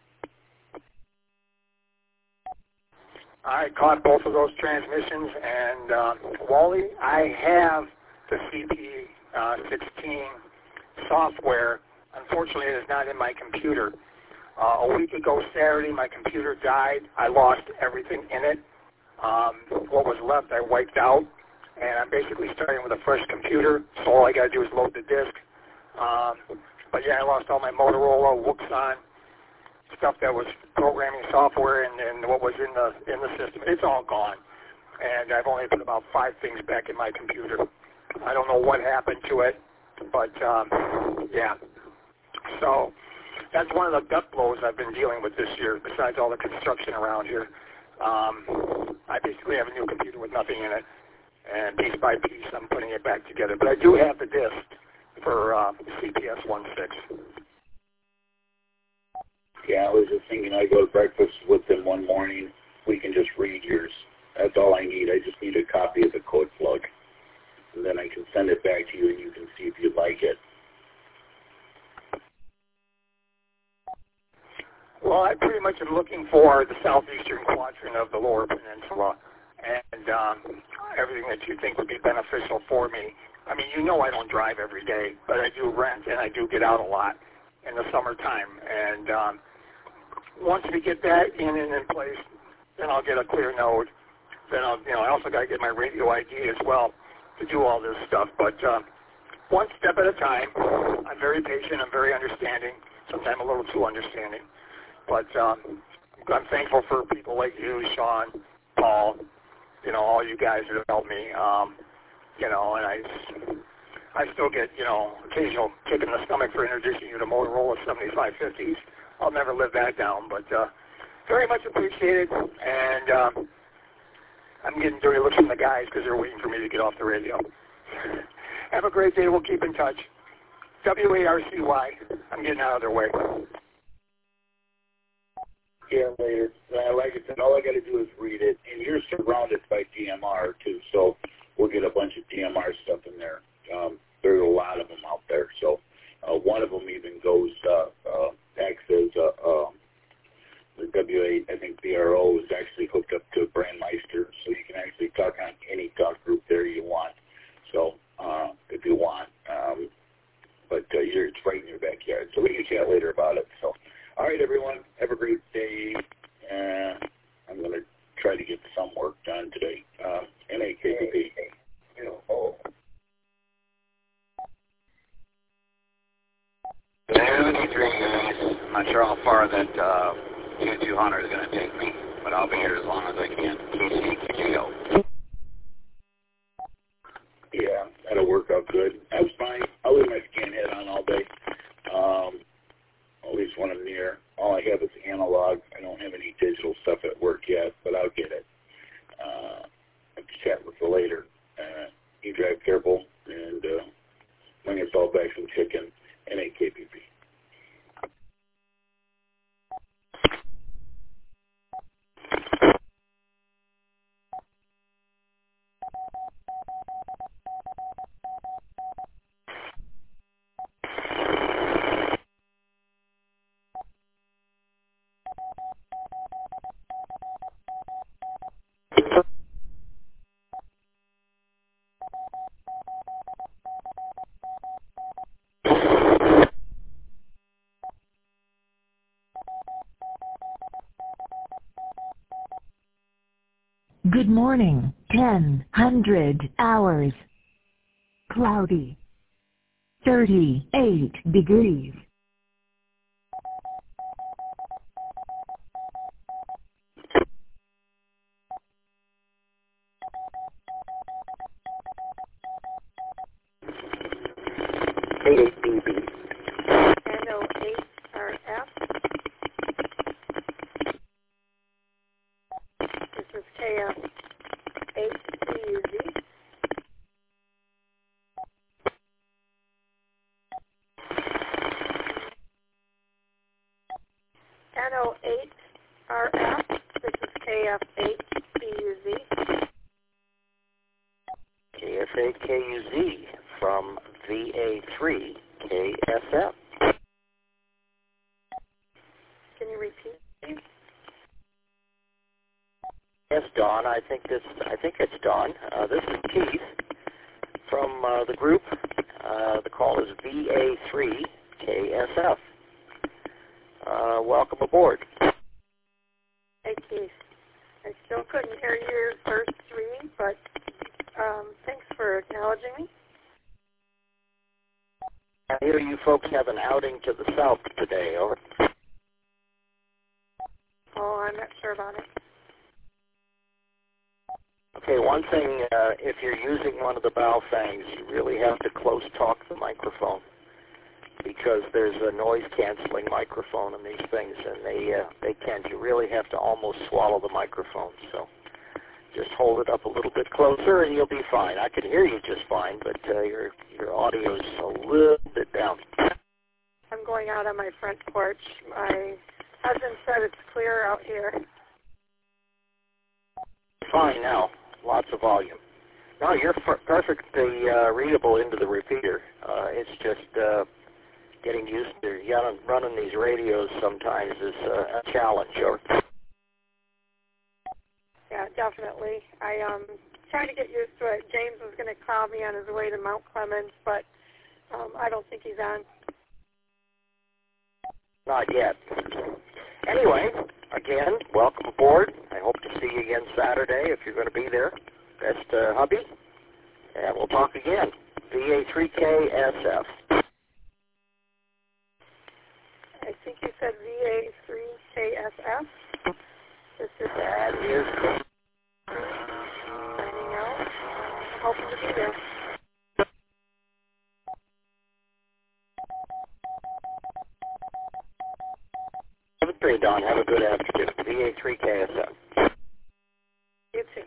I caught both of those transmissions, and Wally, I have the CP16 software. Unfortunately, it is not in my computer. A week ago Saturday, my computer died. I lost everything in it. What was left, I wiped out. And I'm basically starting with a fresh computer, so all I got to do is load the disk. But yeah, I lost all my Motorola, Wuxon, stuff that was programming software and what was in the system. It's all gone. And I've only put about 5 things back in my computer. I don't know what happened to it, but yeah. So that's one of the gut blows I've been dealing with this year, besides all the construction around here. I basically have a new computer with nothing in it. And piece by piece, I'm putting it back together. But I do have the disk for CPS-16. Yeah, I was just thinking I'd go to breakfast with them one morning. We can just read yours. That's all I need. I just need a copy of the code plug. And then I can send it back to you and you can see if you like it. Well, I pretty much am looking for the southeastern quadrant of the Lower Peninsula. everything that you think would be beneficial for me. I mean, you know I don't drive every day, but I do rent and I do get out a lot in the summertime. And once we get that in place, then I'll get a clear node. Then I also got to get my radio ID as well to do all this stuff. But one step at a time. I'm very patient. I'm very understanding. Sometimes a little too understanding. But I'm thankful for people like you, Sean, Paul, all you guys that have helped me. And I still get, occasional kick in the stomach for introducing you to Motorola 7550s. I'll never live that down, but very much appreciated. And I'm getting dirty looks from the guys because they're waiting for me to get off the radio. Have a great day. We'll keep in touch. WARCY. I'm getting out of their way. Yeah, later. Like I said, all I got to do is read it. And you're surrounded by DMR, too, so we'll get a bunch of DMR stuff in there. There's a lot of them out there. So one of them even goes, acts as the W8, I think BRO is actually hooked up to Brandmeister, so you can actually talk on any talk group there you want. So if you want, but it's right in your backyard. So we can chat later about it. So, all right, everyone, have a great day. I'm going to try to get some work done today. NAKP. I'm not sure how far that Q200 is going to take me, but I'll be here as long as I can. TCQO. Yeah, that'll work out good. That's fine. I'll leave my scan head on all day. Always when I'm near. All I have is analog. I don't have any digital stuff at work yet, but I'll get it. I'll chat with you later. You drive careful, and bring us all back some chicken and AKPP. Good morning, 1000 hours. Cloudy. 38 degrees. NO8RF. This is KF8CUZ. NO8RF. This is KF8CUZ. KF8KUZ from VA3KSF. Can you repeat, please? Yes, Dawn. I think it's Dawn. This is Keith from the group. The call is VA3KSF. Welcome aboard. Hey, Keith. I still couldn't hear your first three, but thanks for acknowledging me. I hear you folks have an outing to the south today, over. Oh, I'm not sure about it. Okay, one thing, if you're using one of the Baofengs, you really have to close talk the microphone because there's a noise-canceling microphone in these things, and they tend to really have to almost swallow the microphone. So just hold it up a little bit closer, and you'll be fine. I can hear you just fine, but your audio's a little bit down. I'm going out on my front porch. My husband said it's clear out here. Fine now. Lots of volume. No, you're perfectly readable into the repeater. It's just getting used to running these radios sometimes is a challenge. Yeah, definitely. I trying to get used to it. James was going to call me on his way to Mount Clemens, but I don't think he's on. Not yet. Anyway, again, welcome aboard. I hope to see you again Saturday if you're going to be there. Best hubby. And we'll talk again. VA3KSF. I think you said VA3KSF. This is that is cool. Signing out. Hoping to be there. Don, have a good afternoon. VA3KSF. You too.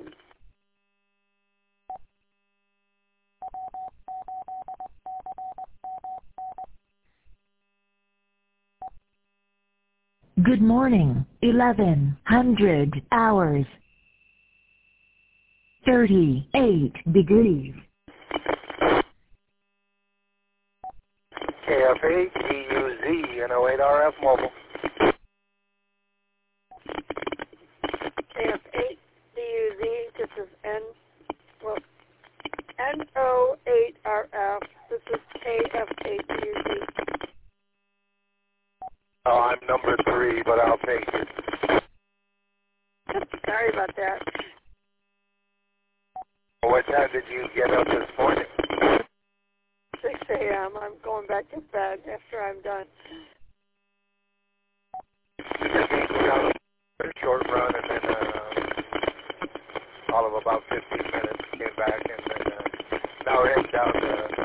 Good morning, 1100 hours, 38 degrees. KF8, DUZ, N08RF mobile. KF8, DUZ, this is N08RF, this is KF8, DUZ. Oh, I'm number 3, but I'll take it. Sorry about that. What time did you get up this morning? 6 a.m. I'm going back to bed after I'm done. A short run, and then all of about 15 minutes came back, and then now we're heading down to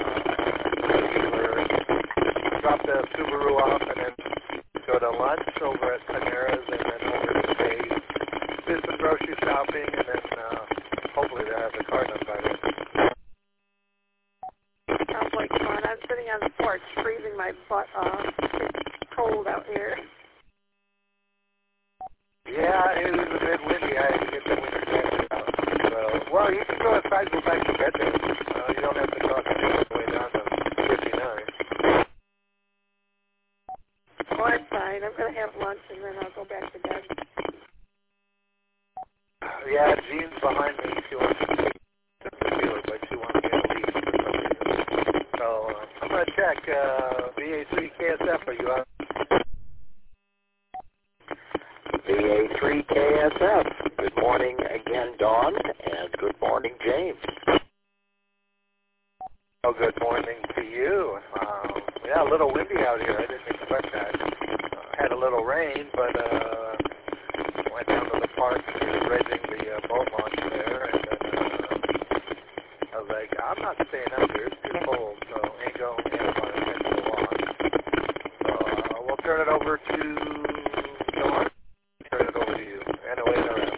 drop the Subaru off, and then go to lunch over at Panera's, and then over to Dave's, do some grocery shopping, and then hopefully they'll have the car done by then. Sounds like fun. I'm sitting on the porch freezing my butt off. It's cold out here. Yeah, it was a bit windy. I had to get the winter jacket out. So, well, you can go outside and go back to bed then. You don't have to talk all the way down to 59. Oh, I'm fine. I'm going to have lunch and then I'll go back to bed. Yeah, Jean's behind me. She wants to feel it, but she wants me to leave for some reason. So I'm going to check. VA3KSF, are you on? VA3KSF. Good morning again, Dawn, and good morning, James. Oh, good morning to you. Yeah, a little windy out here. I didn't expect that. Had a little rain, but went down to the park and was dredging the boat launch there, and then I was like, I'm not staying up here. It's too cold, so ain't going to head to the launch. So we'll turn it over to Dawn. Turn it over to you. N08RF.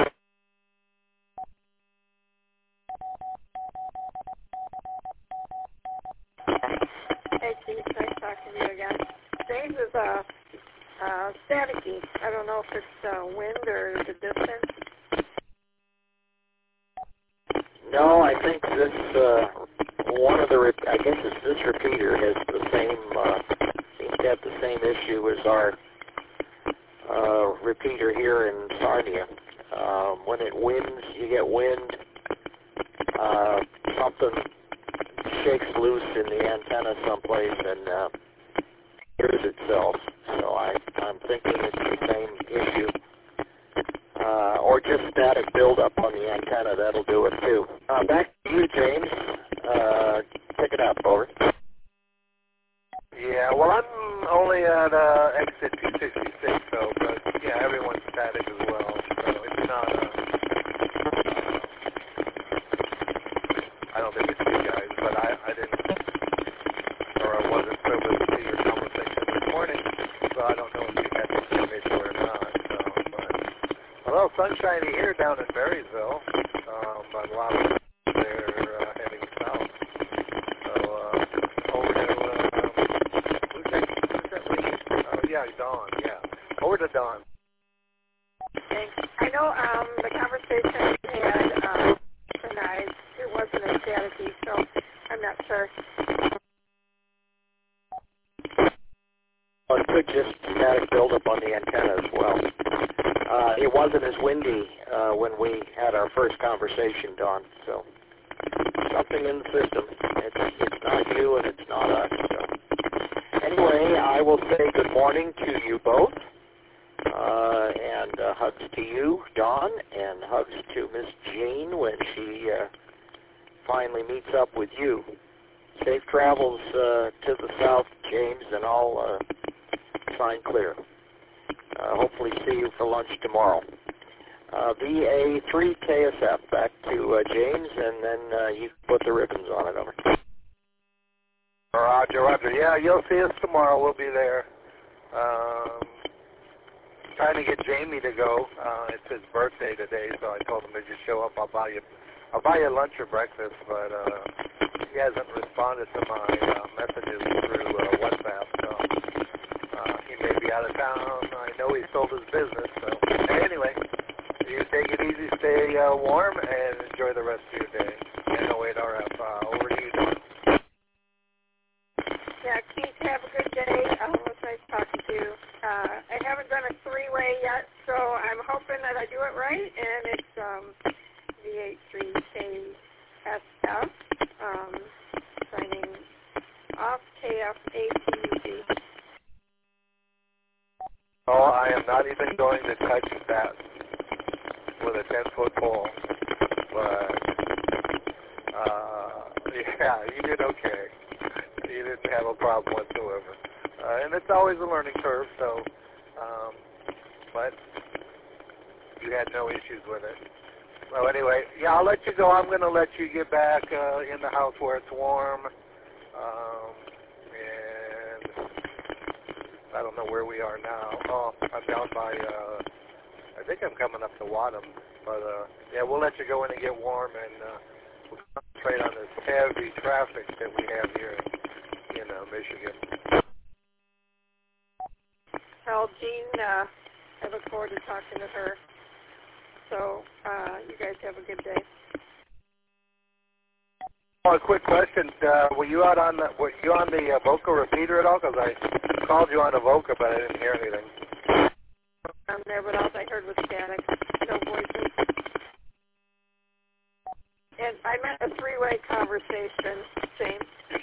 Hey, Keith. Nice talking to you again. James is staticky. I don't know if it's wind or the distance. No, I think this one of the I guess it's this repeater has the same seems to have the same issue as our repeater here in Sarnia. When it winds, you get wind. Something shakes loose in the antenna someplace and hears itself. So I'm thinking it's the same issue. Or just static buildup on the antenna. That'll do it too. Back to you, James. Pick it up, over. Yeah, well, I'm only at exit 266, so, but yeah, everyone's static as well. So it's not, I don't think it's you guys, but I didn't, or I wasn't privileged to see your conversation this morning, so I don't know if you had the same issue or not. So, but, although sunshiny here down in Marysville, but a lot of they're heading south. So over to Dawn, yeah. Over to Dawn. Thanks. I know the conversation we had tonight, it wasn't as staticky, so I'm not sure. Well, it could just static buildup on the antenna as well. it wasn't as windy when we had our first conversation, Don. So something in the system. It's not you and it's not us. So anyway, I will say good morning to you both. And hugs to you, Don, and hugs to Miss Jean when she finally meets up with you. Safe travels to the south, James, and I'll sign clear. Hopefully see you for lunch tomorrow. VA3KSF, back to James, and then you put the ribbons on it, over. Roger. Yeah, you'll see us tomorrow. We'll be there. Trying to get Jamie to go. It's his birthday today, so I told him to just show up. I'll buy you lunch or breakfast, but he hasn't responded to my messages through WhatsApp, so he may be out of town. I know he sold his business, so anyway, you take it easy, stay warm, and enjoy the rest of your day. NO8RF, over to you, Don. Yeah, Keith, have a good day. It was nice talking to you. I haven't done a three-way yet, so I'm hoping that I do it right, and it's V83KSF, signing off KF8PUG. Oh, I am not even going to touch that with a 10-foot pole, but yeah, you did okay. You didn't have a problem whatsoever. And it's always a learning curve, so, but you had no issues with it. So anyway, yeah, I'll let you go. I'm going to let you get back in the house where it's warm. And I don't know where we are now. Oh, I'm down by, I think I'm coming up to Wadham. But, yeah, we'll let you go in and get warm, and we'll concentrate on this heavy traffic that we have here in Michigan. Well, Jean, I look forward to talking to her. So you guys have a good day. Oh, a quick question: were you on the Voca repeater at all? Because I called you on the Voca, but I didn't hear anything. I'm there, but all I heard was static, no voices. And I meant a three-way conversation, James.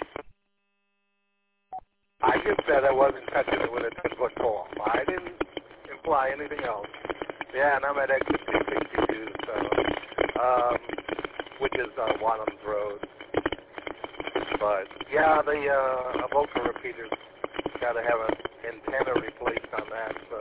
I just said I wasn't touching it with a 10-foot pole. I didn't imply anything else. Yeah, and I'm at exit 262, so, which is Wadham's Road. But, yeah, the Voca repeater's got to have an antenna replaced on that, so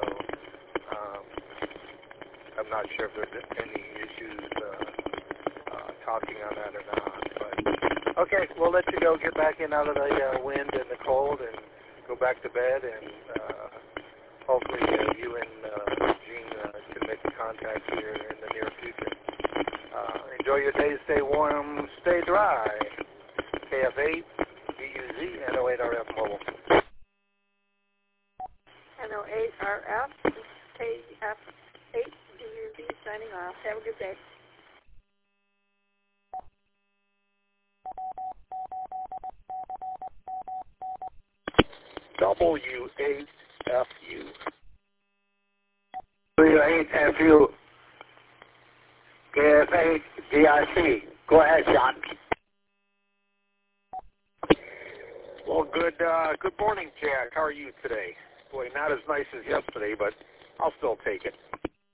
I'm not sure if there's any issues talking on that or not. But, okay, we'll let you go. Get back in out of the wind and the cold and go back to bed, and hopefully you and Jean can make contact here in the near future. Enjoy your day, stay warm, stay dry. KF8, DUZ, NO8RF Mobile. NO8RF, KF8, DUZ signing off. Have a good day. W8FU. W8FU. KF8 DRC. Go ahead, Sean. Well, good morning, Jack. How are you today? Boy, not as nice as yesterday, but I'll still take it.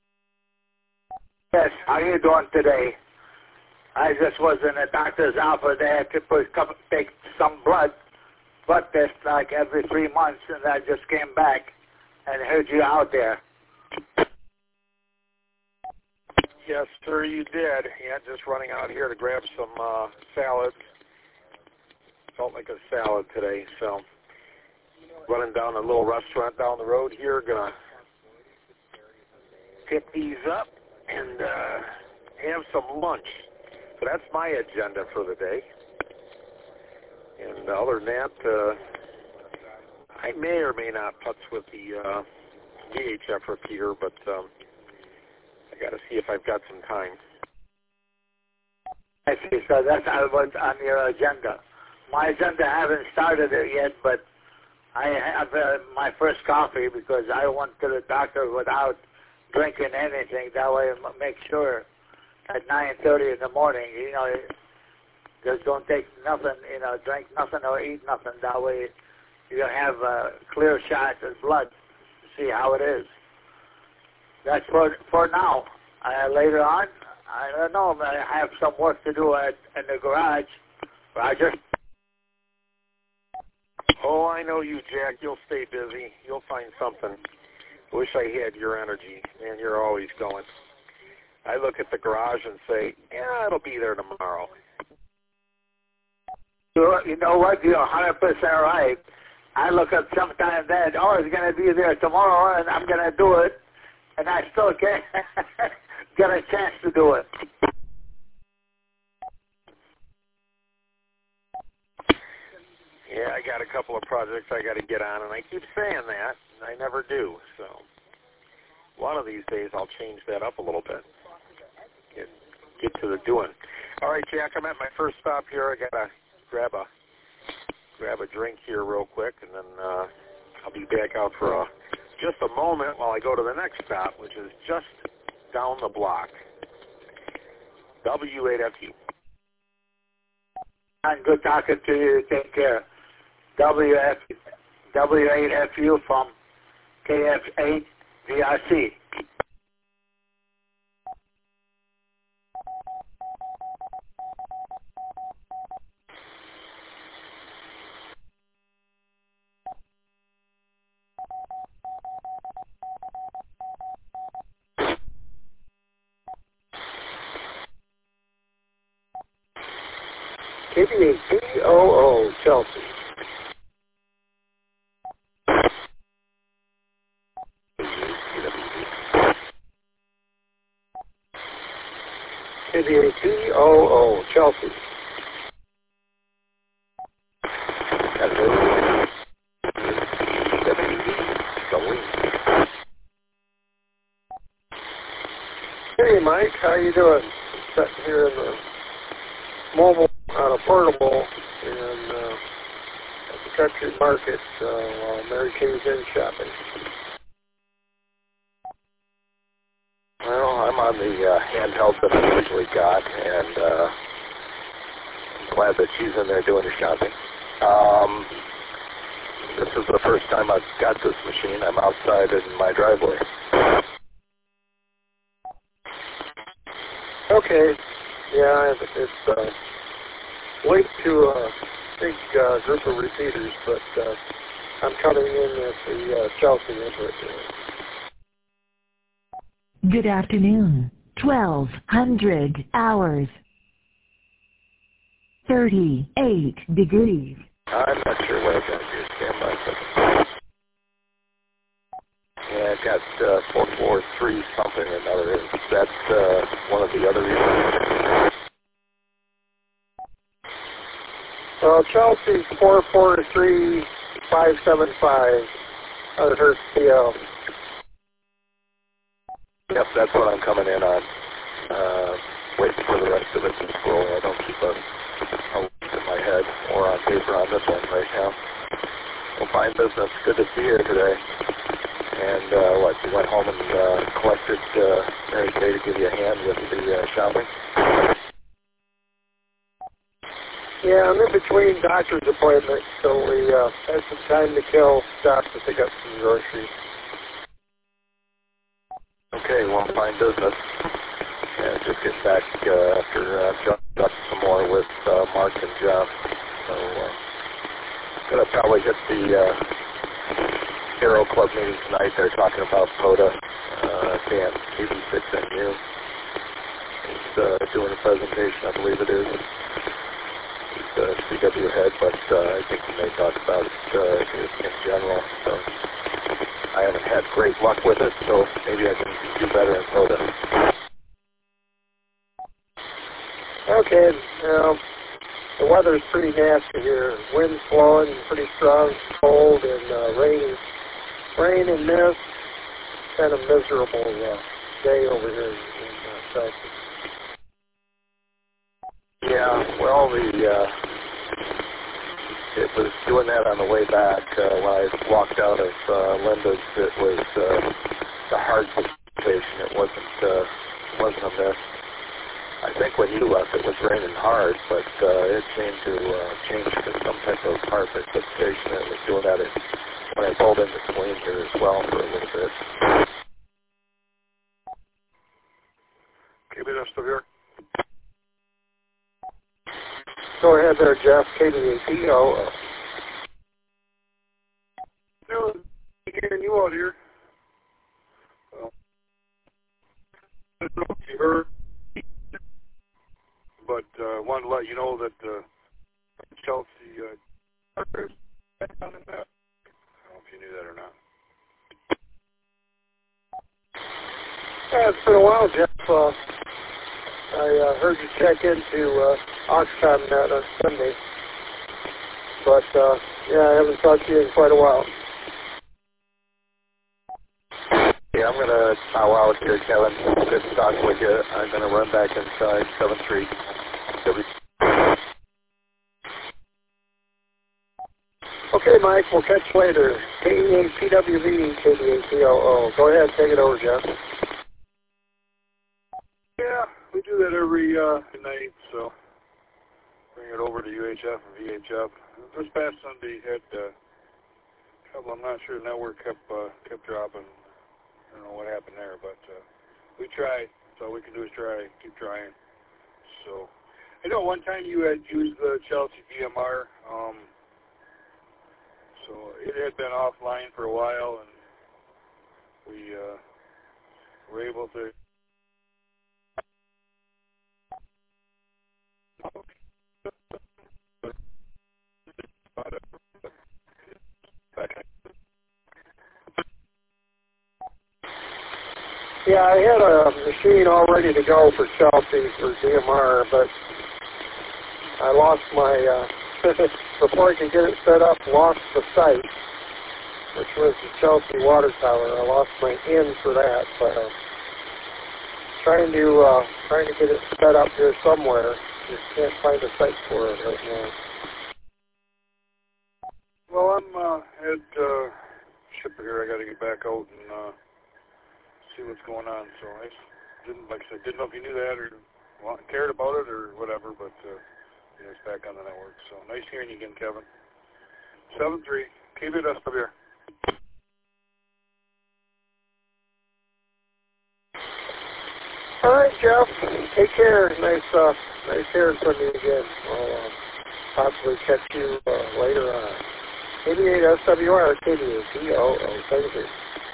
Yes, how are you doing today? I just was in a doctor's office there to take some blood test like every 3 months, and I just came back and heard you out there. Yes, sir, you did. Yeah, just running out here to grab some salad. Felt like a salad today, so running down a little restaurant down the road here. Gonna pick these up and have some lunch. So that's my agenda for the day. And other than that, I may or may not touch with the VHF repeater, but I got to see if I've got some time. I see, so that's what's on your agenda. My agenda, I haven't started it yet, but I have my first coffee because I went to the doctor without drinking anything. That way, make sure at 9:30 in the morning, just don't take nothing, drink nothing or eat nothing. That way, you're gonna have a clear shot of blood to see how it is. That's for now. Later on, I don't know. I have some work to do in the garage. Roger. Oh, I know you, Jack. You'll stay busy. You'll find something. Wish I had your energy. Man, you're always going. I look at the garage and say, yeah, it'll be there tomorrow. You know what? You're 100% right. I look up sometime then, it's going to be there tomorrow, and I'm going to do it, and I still can't get a chance to do it. Yeah, I got a couple of projects I got to get on, and I keep saying that, and I never do. So one of these days I'll change that up a little bit. Get to the doing. All right, Jack, I'm at my first stop here. I got to grab a drink here real quick, and then I'll be back out for just a moment while I go to the next stop, which is just down the block. W8FU. And good talking to you. Take care. W8FU from KF8 VRC. KBA-COO, Chelsea. KBA-COO, Chelsea. Hey, Mike, how you doing? Sitting here in the mobile on a portable at the country market while Mary Kay's in shopping. Well, I'm on the handheld that I usually got, and I'm glad that she's in there doing her shopping. This is the first time I've got this machine. I'm outside in my driveway. Okay. Yeah, it's linked to a big group of repeaters, but I'm coming in at the Chelsea input. Good afternoon. 1200 hours. 38 degrees. I'm not sure what I got here. Stand by a second. Yeah, I got 443 something or another. That's one of the other reasons. Chelsea 443 575 on her CL. Yep, that's what I'm coming in on. Waiting for the rest of it to scroll. I don't keep a list in my head or on paper on this one right now. Well, fine business. Good to see you today. And you went home and collected Mary Kay to give you a hand with the shopping? Yeah, I'm in between doctor's appointments, so we had some time to kill. Stopped to pick up some groceries. Okay, well, fine business. And just get back after John got some more with Mark and Jeff. So gonna probably hit the Aero Club meeting tonight. They're talking about POTA. Dan, KB6NU. He's doing a presentation, I believe it is. He's a CW head, but I think he may talk about it in general. So I haven't had great luck with it, so maybe I can do better in POTA. Okay, the weather's pretty nasty here. Wind's blowing pretty strong, cold, and rain and mist. Kind of miserable day over here in Chelsea. Yeah, well, it was doing that on the way back. When I walked out of Linda's, it was the hard station. It wasn't a miss. I think when you left, it was raining hard, but it seemed to change to some type of hard precipitation. It was doing that when I pulled in between here as well for a little bit. KBS still here? Go ahead there, Jeff. KBATO. No, hearing you out here. I don't know if you heard, but I wanted to let you know that Chelsea is back on in that. I don't know if you knew that or not. Yeah, it's been a while, Jeff. I heard you check into Oxcom on Sunday, but yeah, I haven't talked to you in quite a while. Yeah, I'm going to bow out here, Kevin. Good to talk with you. I'm going to run back inside 7-3. Okay, Mike, we'll catch you later. KEAPWV, KBATOO. Go ahead, take it over, Jeff. Yeah, we do that every night, so bring it over to UHF and VHF. This past Sunday had a couple, I'm not sure the network kept dropping. I don't know what happened there, but we tried. So all we can do is keep trying. So I know one time you had used the Chelsea VMR. So it had been offline for a while, and we were able to. Yeah, I had a machine all ready to go for Chelsea for DMR, but I lost my, before I could get it set up, lost the site, which was the Chelsea water tower. I lost my in for that, but trying to get it set up here somewhere. Just can't find a site for it right now. Well, I'm at shipper here. I got to get back out and see what's going on. So I didn't, like I said, didn't know if you knew that or cared about it or whatever, but yeah, it's back on the network. So nice hearing you again, Kevin. 7-3. Keep it up here. All right, Jeff. Take care. Nice hearing from you again. I'll possibly catch you later on. 88 SWR, KBATOO. Thank you.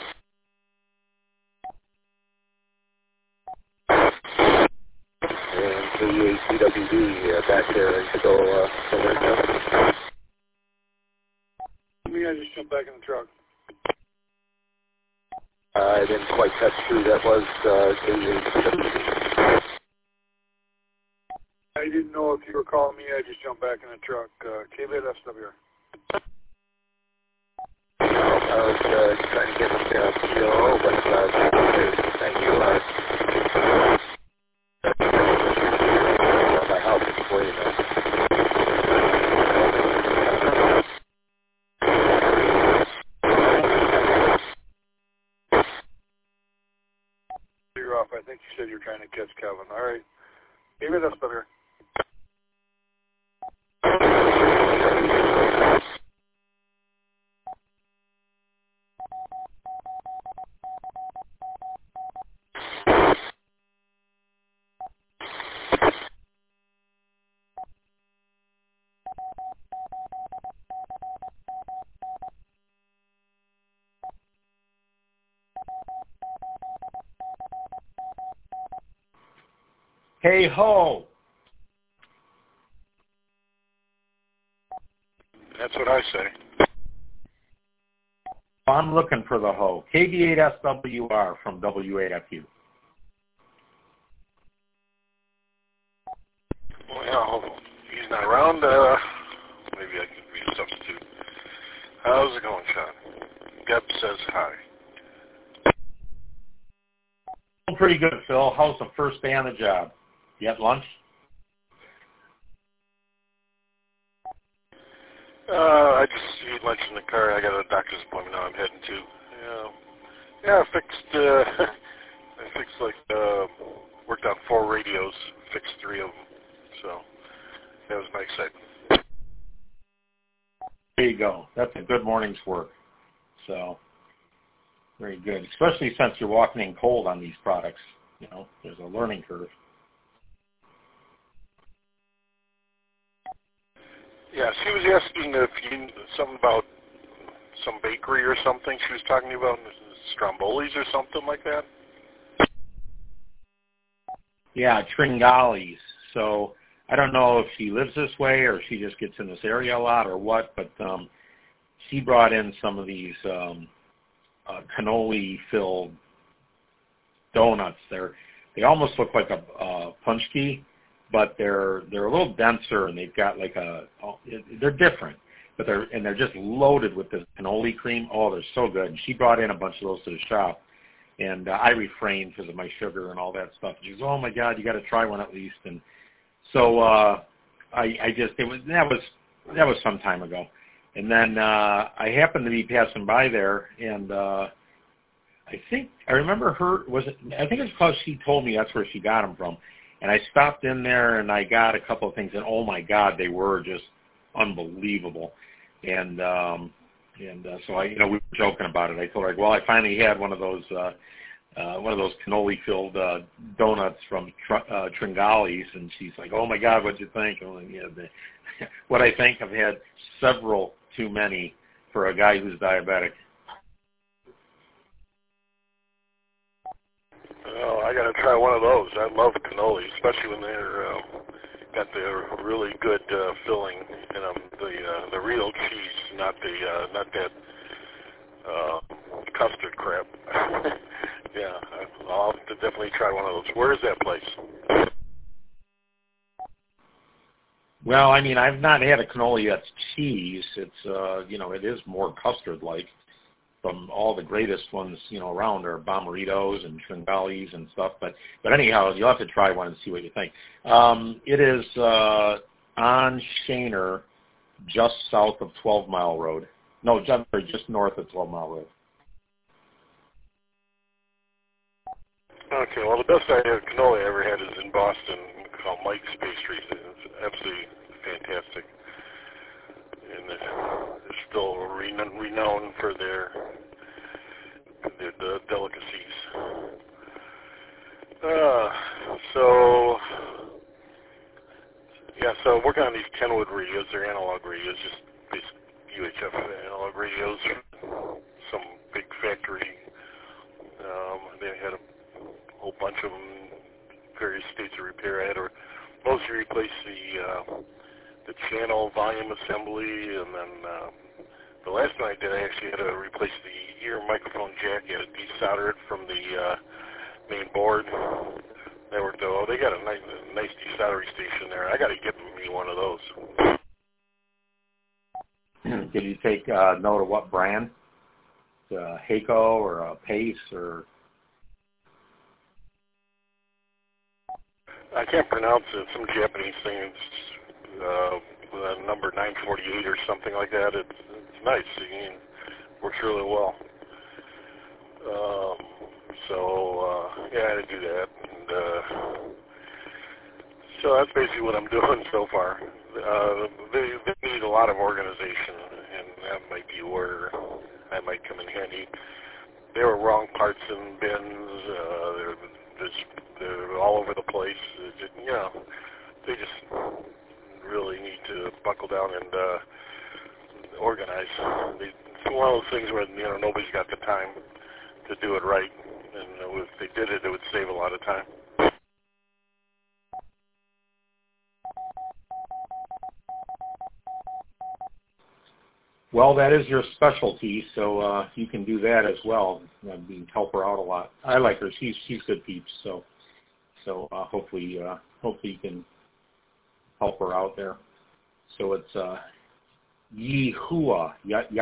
And KEAPWV back there. So there. Me, I just jumped back in the truck. I didn't quite catch who that was. KEAPWV. I didn't know if you were calling me. I just jumped back in the truck. KBSWR. I was trying to get the POO, but thank you. My house is for you now. You're off. I think you said you were trying to catch Kevin. All right. KBSWR. Hey ho! That's what I say. I'm looking for the ho. KB8SWR from W8FU. Well, he's not around. Maybe I can be a substitute. How's it going, Sean? Geb says hi. Pretty good, Phil. How's the first day on the job? You had lunch? I just ate lunch in the car. I got a doctor's appointment now I'm heading to. Yeah, I fixed I fixed worked on 4 radios, fixed 3 of them. So that was nice. There you go. That's a good morning's work. So very good, especially since you're walking in cold on these products. You know, there's a learning curve. Yeah, she was asking if you something about some bakery or something. She was talking to you about Stromboli's or something like that. Yeah, Tringali's. So I don't know if she lives this way or she just gets in this area a lot or what, but she brought in some of these cannoli-filled donuts. They almost look like a punch key, but they're a little denser, and they've got like they're different, but they're just loaded with this cannoli cream. Oh, they're so good. And she brought in a bunch of those to the shop, and I refrained because of my sugar and all that stuff. She goes, "Oh my God, you got to try one at least." And so that was some time ago. And then I happened to be passing by there, and I think I remember I think it's because she told me that's where she got them from. And I stopped in there and I got a couple of things, and oh my God, they were just unbelievable. And so we were joking about it. I told her, well, I finally had one of those cannoli-filled donuts from Tringali's, and she's like, oh my God, what'd you think? And, what I think, I've had several too many for a guy who's diabetic. Oh, I got to try one of those. I love cannoli, especially when they're got the really good filling in them. The real cheese, not that custard crap. Yeah, I'll have to definitely try one of those. Where is that place? Well, I mean, I've not had a cannoli that's cheese. It's it is more custard-like. From all the greatest ones, around are Bomberitos and Tringali's and stuff. But anyhow, you'll have to try one and see what you think. It is on Shaner, just south of 12 Mile Road. No, just north of 12 Mile Road. Okay, well, the best cannoli I ever had is in Boston, called Mike's Pastries. It's absolutely fantastic. And they're still renowned for their delicacies. So working on these Kenwood radios, they're analog radios, just basic UHF analog radios. Some big factory. They had a whole bunch of them in various states of repair. I had to mostly replace the channel volume assembly, and then the last one I did, I actually had to replace the ear microphone jack. I had to desolder it from the main board. They worked out. Oh, they got a nice desoldering station there. I got to get me one of those. Did you take note of what brand? Heiko or a Pace or? I can't pronounce it. Some Japanese thing. It's number 948 or something like that. It's nice. It works really well. I had to do that. And so that's basically what I'm doing so far. They need a lot of organization, and that might be where I might come in handy. There were wrong parts in bins. They're all over the place. They just really need to buckle down and organize. It's one of those things where nobody's got the time to do it right, and if they did it, it would save a lot of time. Well, that is your specialty, so you can do that as well. Help her out a lot. I like her; she's good peeps. So hopefully you can help her out there. So it's Yihua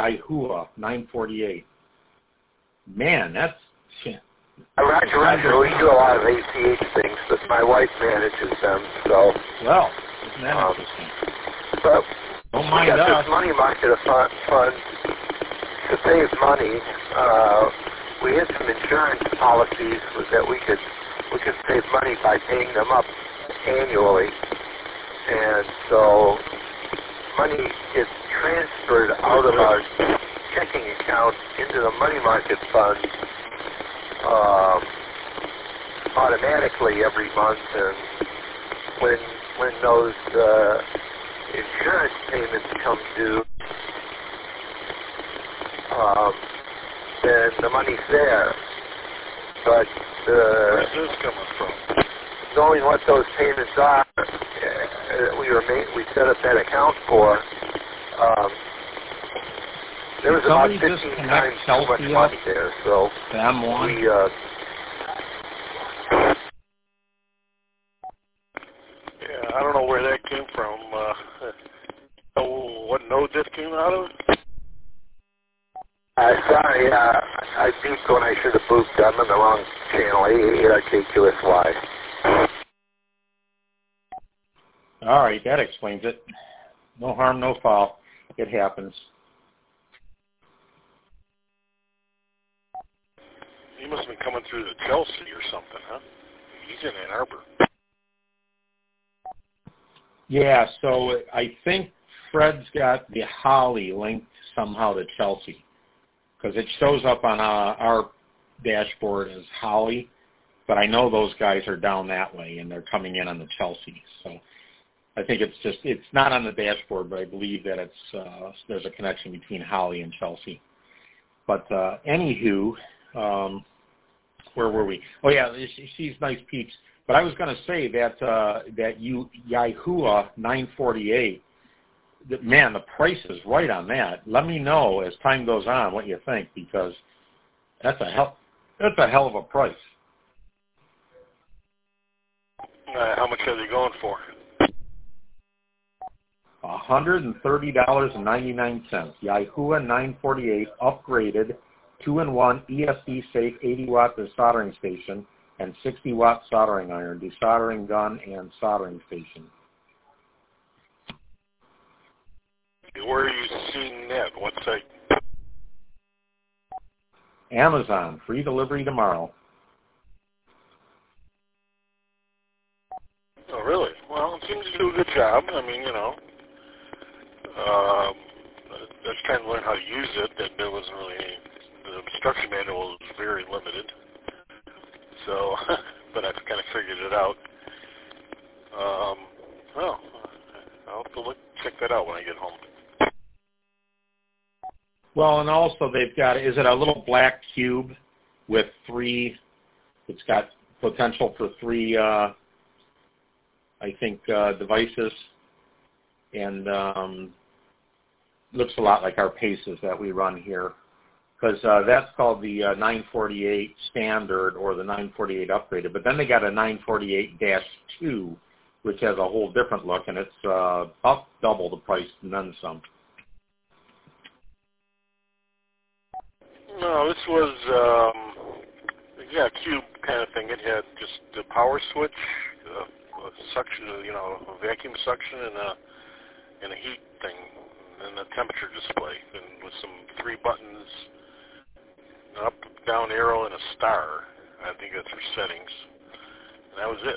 948. Man, that's shit. Roger. We do a lot of ACH things, but my wife manages them. So well, isn't that interesting? But don't mind us. This money market fund to save money. we had some insurance policies that we could save money by paying them up annually, and so money gets transferred out of our checking account into the money market fund automatically every month, and when those insurance payments come due, then the money's there. But where's this coming from? Knowing what those payments are, we set up that account for. There was about 15 times too much money there, so we. I don't know where that came from. What node this came out of? Sorry, I beeped when I should have booped. I'm on the wrong channel, 888RKQSY. All right, that explains it. No harm, no foul. It happens. He must have been coming through the Chelsea or something, huh? He's in Ann Arbor. Yeah, so I think Fred's got the Holly linked somehow to Chelsea, because it shows up on our dashboard as Holly, but I know those guys are down that way, and they're coming in on the Chelsea. So I think it's not on the dashboard, but I believe that there's a connection between Holly and Chelsea. But anywho, where were we? Oh yeah, she's nice peeps. But I was going to say that Yaihua 948. Man, the price is right on that. Let me know as time goes on what you think, because that's a hell of a price. How much are they going for? $130.99. Yaihua 948 upgraded 2-in-1 ESD safe 80-watt desoldering station and 60-watt soldering iron, desoldering gun, and soldering station. Where are you seeing that? What site? Amazon. Free delivery tomorrow. Oh, really? Well, it seems to do a good job. I mean, I was trying to learn how to use it. That there wasn't really any. The instruction manual was very limited. So, but I've kind of figured it out. Well, I'll have to check that out when I get home. Well, and also they've got, is it a little black cube with it's got potential for 3, I think, devices, and looks a lot like our Paces that we run here, because that's called the 948 standard or the 948 upgraded, but then they got a 948-2, which has a whole different look, and it's about double the price and then some. No, this was, a cube kind of thing. It had just a power switch, a suction, a vacuum suction, and a heat thing, and a temperature display, and with some 3 buttons, an up, down arrow, and a star. I think that's for settings. And that was it.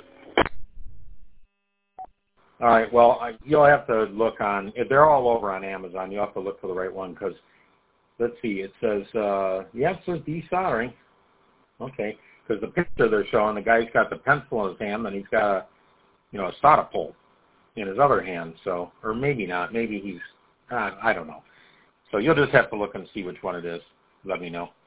All right, well, you'll have to look on, they're all over on Amazon. You'll have to look for the right one, because let's see, it says, it says desoldering. Okay, because the picture they're showing, the guy's got the pencil in his hand, and he's got a solder pole in his other hand, so, or maybe not, maybe he's, I don't know. So you'll just have to look and see which one it is. Let me know.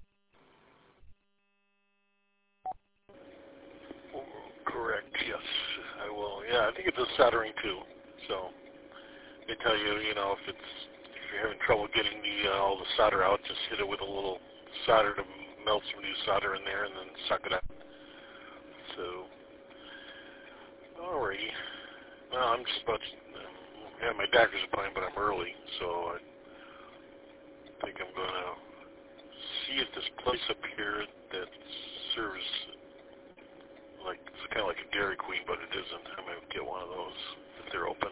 Correct, yes, I will. Yeah, I think it does soldering too, so they tell you, if you're having trouble getting all the solder out, just hit it with a little solder to melt some new solder in there and then suck it out. So, alrighty. Well, I'm just about to, my doctor's appointment, but I'm early, so I think I'm going to see if this place up here that serves, it's kind of like a Dairy Queen, but it isn't. I might get one of those if they're open.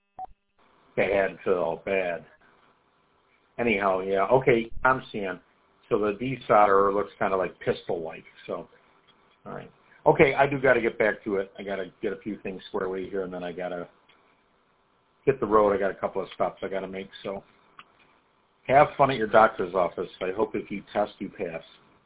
Bad, Phil, bad. Anyhow, yeah, okay, I'm seeing. So the desolderer looks kind of like pistol-like. So, all right. Okay, I do got to get back to it. I got to get a few things squared away here, and then I got to hit the road. I got a couple of stops I got to make. So have fun at your doctor's office. I hope if you test, you pass.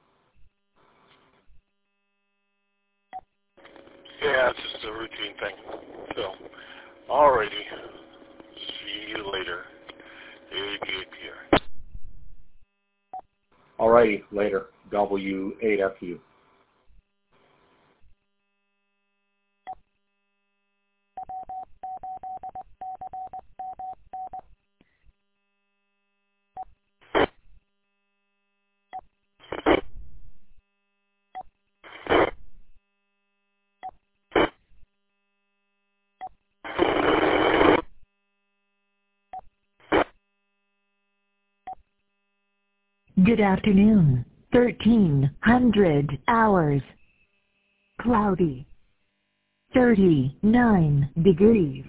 Yeah, it's just a routine thing. So, alrighty. See you later. ABAPR. Alrighty, later. W8FU. Good afternoon. 1300 hours. Cloudy. 39 degrees.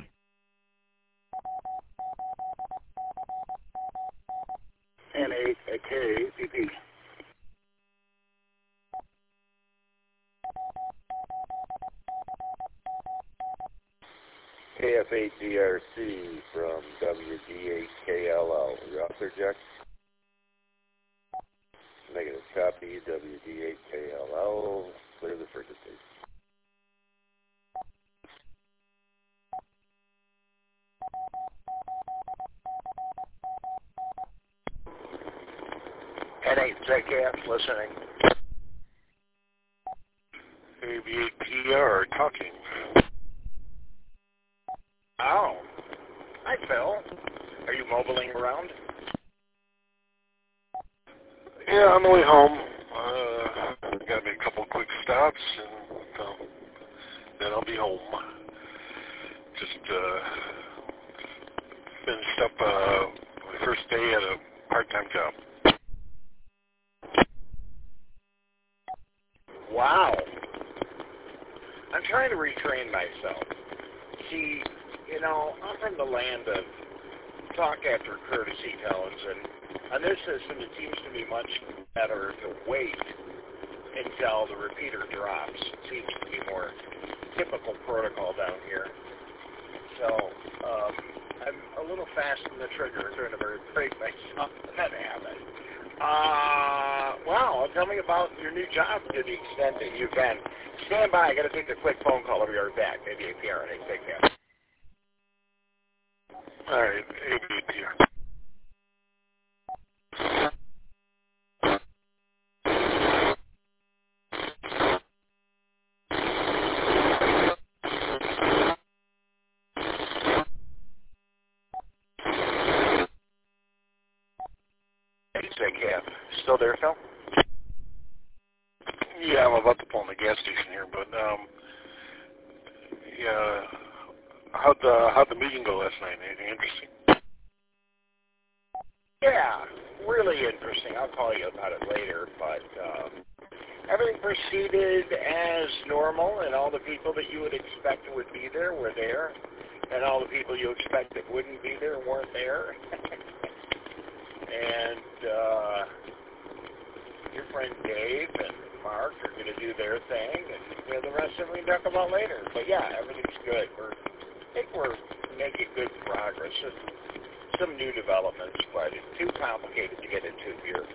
N8KPP. KF8DRC from WD8KLL. You're out there, Jack? Negative copy, WD8KLL. Clear the frequency. N8ZKF listening. ABAPR talking. Oh. Hi, Phil. Are you mobiling around? Yeah, on the way home. Got to make a couple quick stops, and then I'll be home. Just finished up my first day at a part-time job. Wow. I'm trying to retrain myself. See, you know, I'm from the land of talk after courtesy tones, and on this system it seems to be much better to wait until the repeater drops. It seems to be more typical protocol down here. So I'm a little fast on the trigger, trying to break myself of that habit. Well, tell me about your new job to the extent that you can. Stand by. I got to take a quick phone call. I'll be right back. Maybe APR. Take care. All right, ABAPR. Still there, Phil? Yeah, I'm about to pull in the gas station here, but yeah. How'd the meeting go last night? Anything interesting? Yeah, really interesting. I'll call you about it later, but everything proceeded as normal, and all the people that you would expect would be there were there, and all the people you expected wouldn't be there weren't there. And your friend Dave and Mark are going to do their thing, and the rest of it we can talk about later. But yeah, everything's good. I think we're making good progress. Some new developments, but it's too complicated to get into here.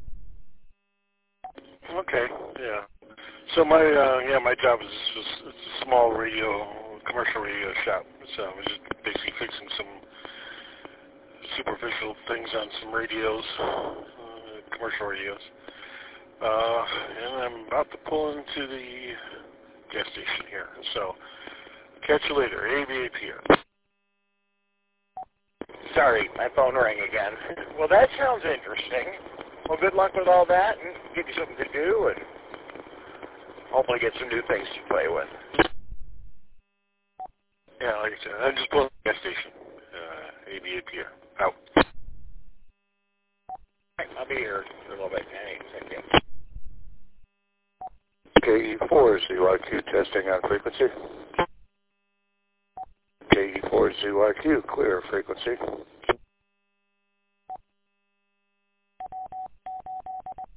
Okay, yeah. So my job is just it's a small commercial radio shop. So I was just basically fixing some superficial things on some radios, commercial radios. And I'm about to pull into the gas station here. So catch you later. ABAPR. Sorry, my phone rang again. Well, that sounds interesting. Well, good luck with all that, and give you something to do, and hopefully get some new things to play with. Yeah, like I said, I'm just pulling the gas station. ABAPR. Out. I'll be here for a little bit. Hey, thank you. KE4 ZYQ testing on frequency. KE4 ZYQ, clear frequency.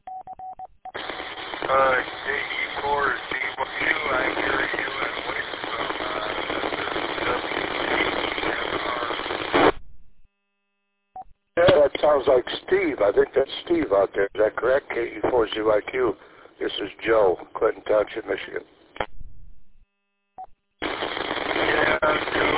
sounds like Steve. I think that's Steve out there. Is that correct? KE4ZYQ. This is Joe, Clinton Township, Michigan. Yeah, Joe.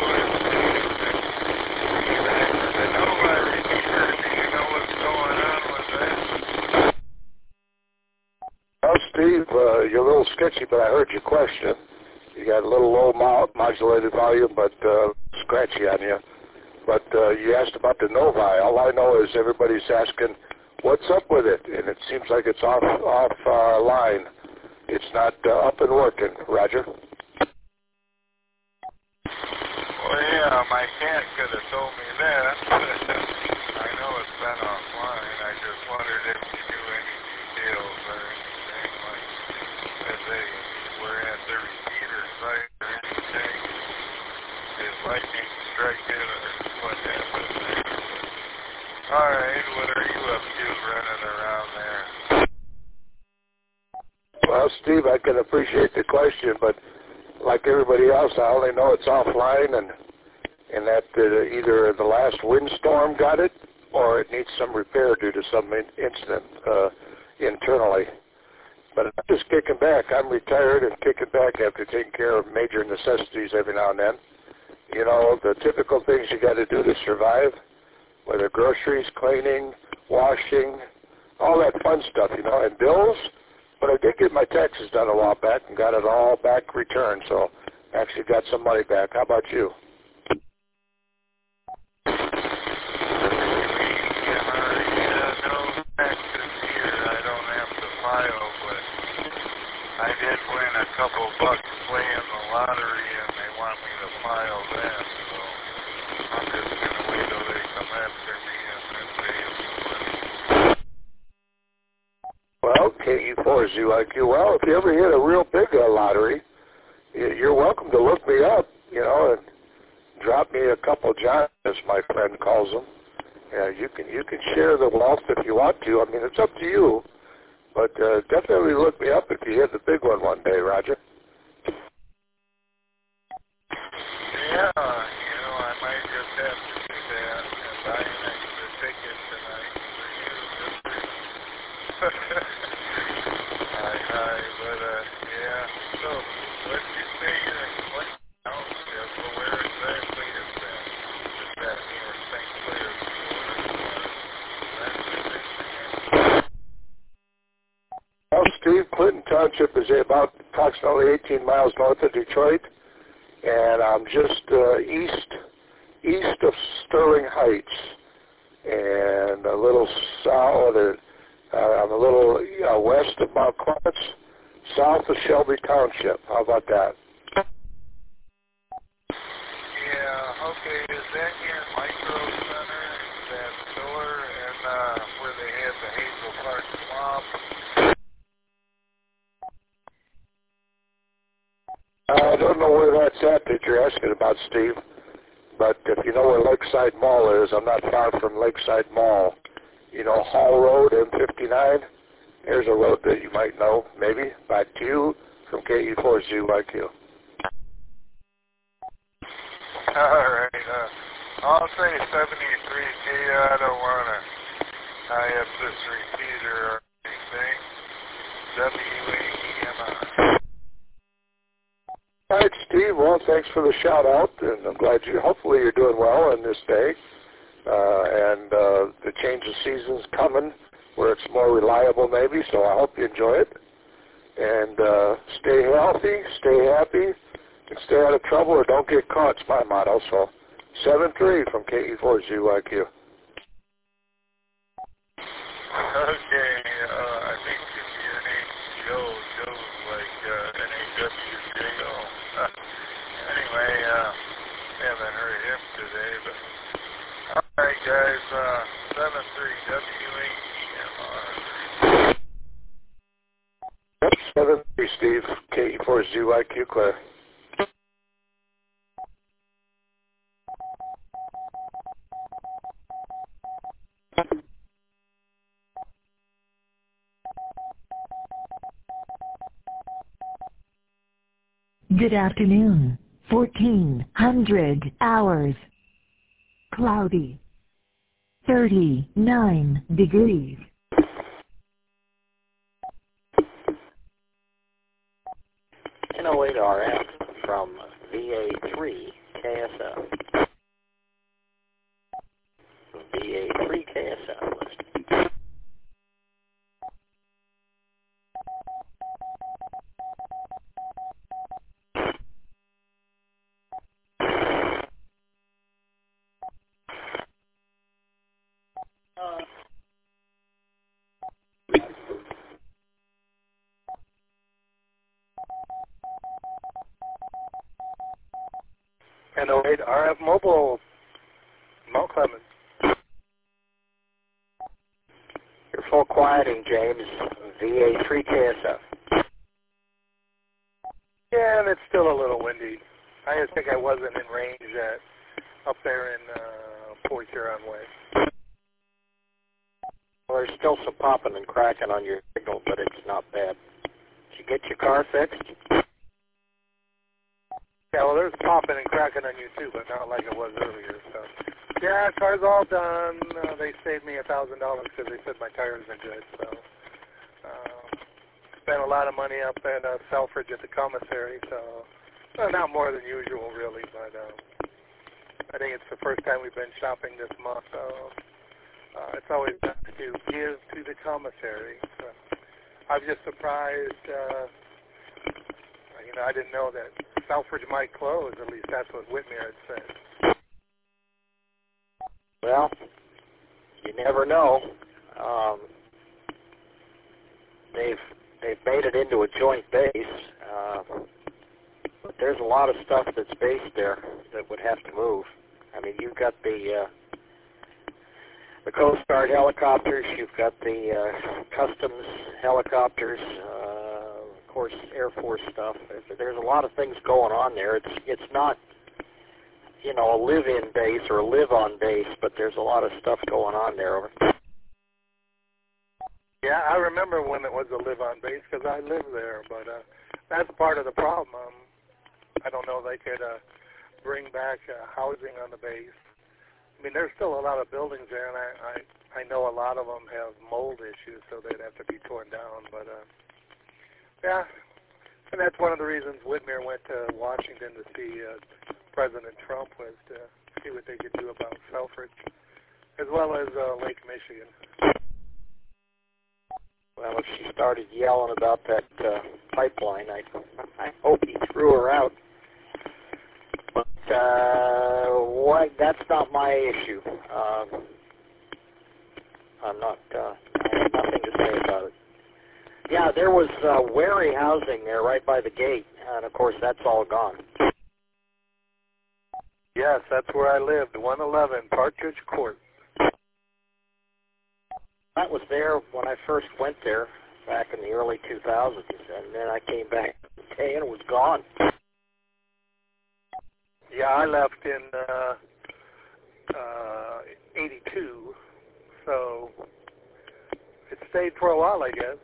Well, Steve, you're a little sketchy, but I heard your question. You got a little low modulated volume, but scratchy on you. But you asked about the Novi. All I know is everybody's asking, what's up with it? And it seems like it's off line. It's not up and working. Roger? Well, yeah, my cat could have told me that. I know it's been offline. I just wondered if you knew any details or anything, like if they were at the repeater site or anything. Did lightning strike it or what happened there? All right, what are you up to running around there? Well, Steve, I can appreciate the question, but like everybody else, I only know it's offline and that either the last windstorm got it or it needs some repair due to some incident internally. But I'm just kicking back. I'm retired and kicking back after taking care of major necessities every now and then. You know, the typical things you got to do to survive, whether groceries, cleaning, washing, all that fun stuff, you know, and bills. But I did get my taxes done a while back and got it all back returned, so actually got some money back. How about you? I did win a couple bucks playing the lottery, and they want me to file that, so I'm just going to wait till they come after me and then pay them the money. Well, KE4ZYQ, well, if you ever hit a real big lottery, you're welcome to look me up, you know, and drop me a couple Johns, as my friend calls them. You can share the wealth if you want to. I mean, it's up to you. But definitely look me up if you hit the big one day, Roger. Yeah, you know, I might just have to do that and buy an extra ticket tonight for you. But yeah. So, what did you say your Clinton Township? Well, where exactly is that? Is that near St. Clair, Florida? Well, Steve, Clinton Township is about approximately 18 miles north of Detroit, and I'm just east of Sterling Heights, and a little south. I'm a little west of Mount Clements, south of Shelby Township. How about that? Yeah. Okay. Is that near Micro Center? That store and where they had the Hazel Park Swamp? I don't know where that's at that you're asking about, Steve, but if you know where Lakeside Mall is, I'm not far from Lakeside Mall. You know Hall Road, M59? There's a road that you might know, maybe. Back to you from KE4ZYQ. All right. I'll say 73K. I don't want to tie up this repeater or anything. WAEMI. All right, Steve. Well, thanks for the shout-out, and I'm glad hopefully you're doing well on this day. And the change of season's coming where it's more reliable maybe, so I hope you enjoy it. And stay healthy, stay happy, and stay out of trouble or don't get caught. It's my motto. So 7-3 from KE4ZYQ. Okay, I think your name's Joe. Joe's like N-A-W-J-O. Anyway, haven't heard him today, but all right, guys, 7-3 WAEMR. Yep, 7-3, Steve. KE4ZYQ, clear. Good afternoon. 1400 hours. Cloudy. 39 degrees. RF from VA3 KSL. VA3 KSL list. N08 RF Mobile, Mount Clemens. Your full quieting, James, VA3 KSF. Yeah, and it's still a little windy. I just think I wasn't in range up there in Port Huron Way. Well, there's still some popping and cracking on your signal, but it's not bad. Did you get your car fixed? Yeah, well, there's popping and cracking on you too, but not like it was earlier. So, yeah, car's all done. They saved me $1,000 because they said my tires are good. So, spent a lot of money up at Selfridge at the commissary. So, not more than usual, really, but I think it's the first time we've been shopping this month. So, it's always best to give to the commissary. So, I'm just surprised. I didn't know that Selfridge might close. At least that's what Whitmer had said. Well, you never know. They've made it into a joint base, but there's a lot of stuff that's based there that would have to move. I mean, you've got the Coast Guard helicopters, you've got the Customs helicopters. Of course, Air Force stuff. There's a lot of things going on there. It's not, a live-in base or a live-on base, but there's a lot of stuff going on there. Yeah, I remember when it was a live-on base because I lived there, but that's part of the problem. I don't know if they could bring back housing on the base. I mean, there's still a lot of buildings there, and I know a lot of them have mold issues, so they'd have to be torn down, but... Yeah, and that's one of the reasons Whitmer went to Washington to see President Trump, was to see what they could do about Selfridge, as well as Lake Michigan. Well, if she started yelling about that pipeline, I hope he threw her out. But that's not my issue. I have nothing to say about it. Yeah, there was Wary housing there right by the gate, and of course that's all gone. Yes, that's where I lived, 111 Partridge Court. That was there when I first went there back in the early 2000s, and then I came back today and it was gone. Yeah, I left in 82, so it stayed for a while, I guess.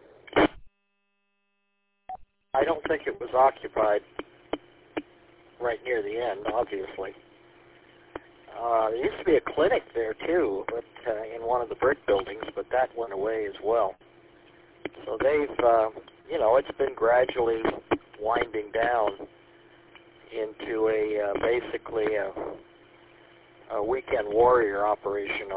I don't think it was occupied right near the end, obviously. There used to be a clinic there, too, but in one of the brick buildings, but that went away as well. So they've, it's been gradually winding down into basically a weekend warrior operation.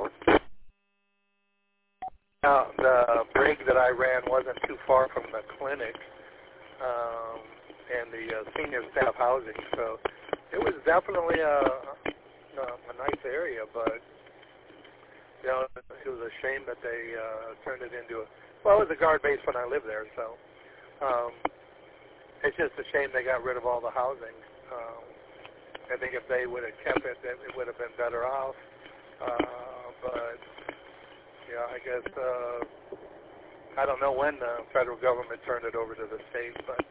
Now, the brig that I ran wasn't too far from the clinic. And the senior staff housing, so it was definitely a nice area, but it was a shame that they turned it into it was a guard base when I lived there, so it's just a shame they got rid of all the housing. I think if they would have kept it, it would have been better off, but yeah, I guess I don't know when the federal government turned it over to the state, but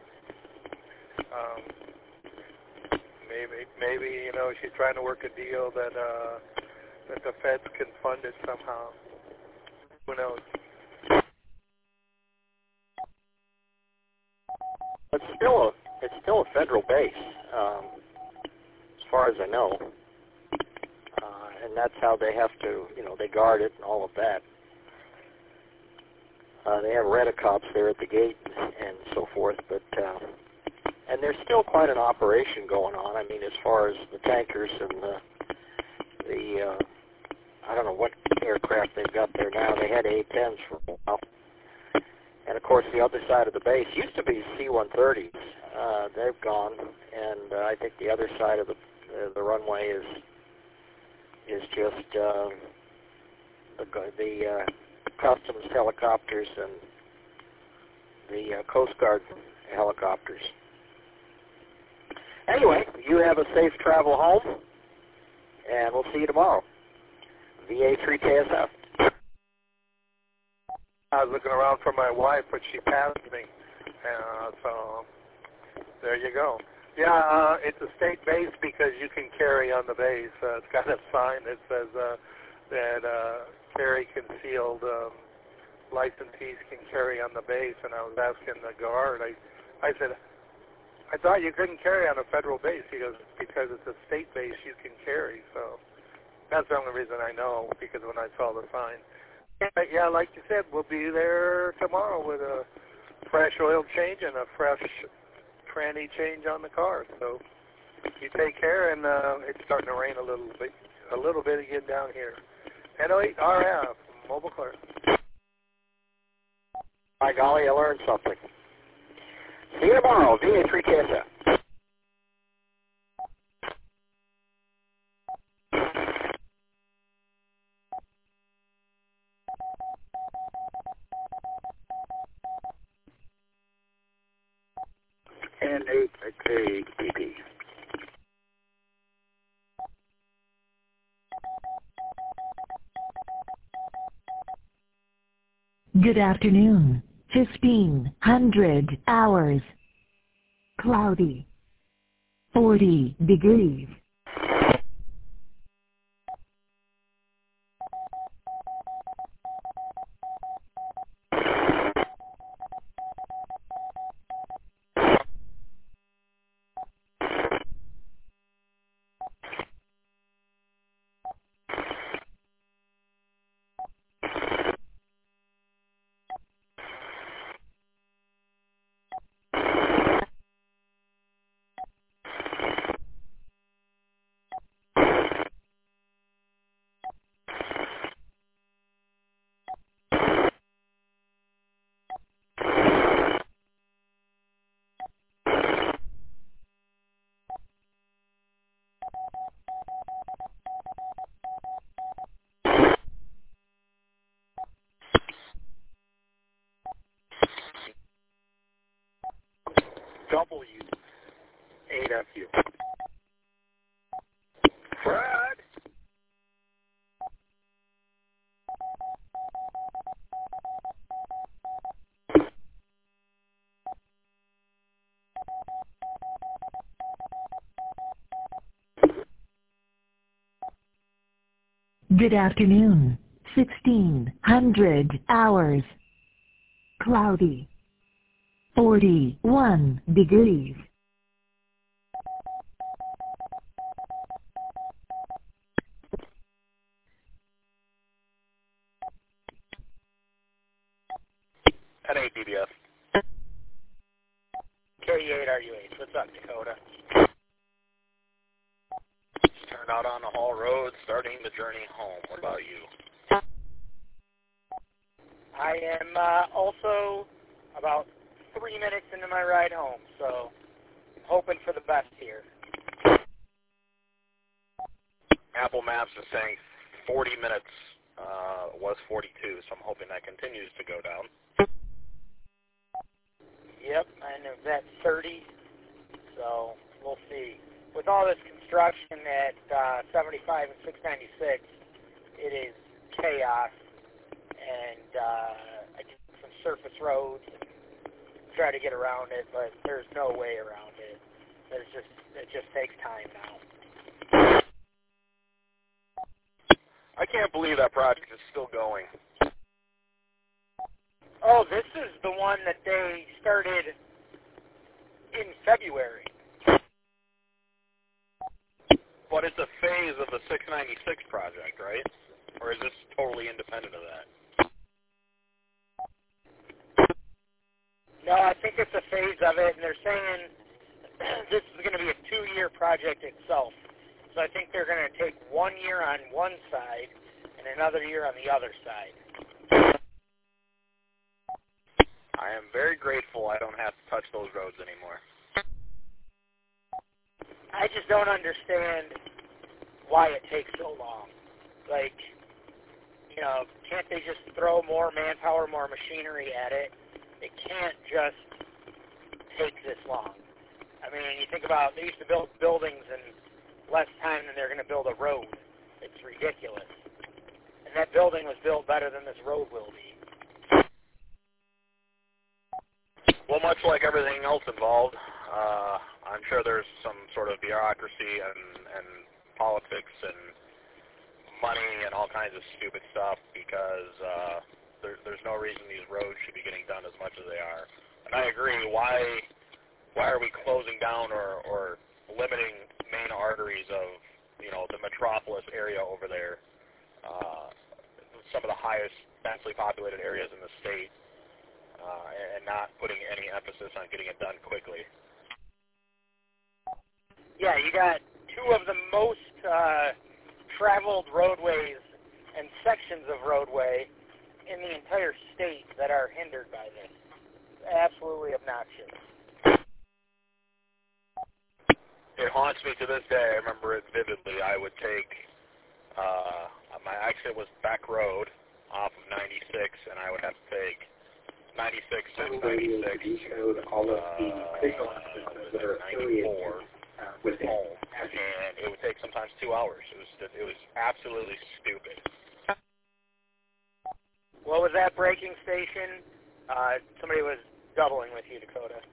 maybe she's trying to work a deal that the feds can fund it somehow. Who knows? It's still a federal base, as far as I know. and that's how they have to, they guard it and all of that. They have rent-a-cops there at the gate and so forth, but and there's still quite an operation going on. I mean, as far as the tankers and the I don't know what aircraft they've got there now. They had A-10s for a while. And, of course, the other side of the base used to be C-130s. They've gone, and I think the other side of the runway is just the customs helicopters and the Coast Guard helicopters. Anyway, you have a safe travel home, and we'll see you tomorrow. VA3KSF. I was looking around for my wife, but she passed me. So there you go. Yeah, it's a state base because you can carry on the base. It's got a sign that says that carry concealed licensees can carry on the base. And I was asking the guard, I said, I thought you couldn't carry on a federal base. He goes, because it's a state base, you can carry. So that's the only reason I know, because when I saw the sign. Yeah, like you said, we'll be there tomorrow with a fresh oil change and a fresh tranny change on the car. So you take care, and it's starting to rain a little bit again down here. N08 RF, Mobile Clear. By golly, I learned something. See you tomorrow, VA3KSF. N8XAPP. Good afternoon. 1500 hours. Cloudy. 40 degrees. W8FU. Fred! Good afternoon. 1600 hours. Cloudy. 41 degrees. N8 DBS. K8RU8. What's up, Dakota? Just turned out on the Hall Road, starting the journey home. What about you? I am also about 3 minutes into my ride home, so hoping for the best here. Apple Maps is saying 40 minutes was 42, so I'm hoping that continues to go down. Yep, and it's at 30, so we'll see. With all this construction at 75 and 696, it is chaos, and I did some surface roads and try to get around it, but there's no way around it. It just takes time now. I can't believe that project is still going. Oh, this is the one that they started in February. But But it's a phase of the 696 project, right? Or is this totally independent of that? No, I think it's a phase of it, and they're saying this is going to be a 2-year project itself. So I think they're going to take 1 year on one side and another year on the other side. I am very grateful I don't have to touch those roads anymore. I just don't understand why it takes so long. Like, you know, can't they just throw more manpower, more machinery at it? It can't just take this long. I mean, you think about, they used to build buildings in less time than they're going to build a road. It's ridiculous. And that building was built better than this road will be. Well, much like everything else involved, I'm sure there's some sort of bureaucracy and politics and money and all kinds of stupid stuff because there's no reason these roads should be getting done as much as they are. And I agree. Why are we closing down or limiting main arteries of, you know, the metropolis area over there, some of the highest densely populated areas in the state, and not putting any emphasis on getting it done quickly? Yeah, you got two of the most traveled roadways and sections of roadway in the entire state that are hindered by this. Absolutely obnoxious. It haunts me to this day. I remember it vividly. I would take, my exit was back road off of 96, and I would have to take 96 and 96, all of the 94 home, and it would take sometimes 2 hours. It was absolutely stupid. What was that braking station? Somebody was doubling with you, Dakota.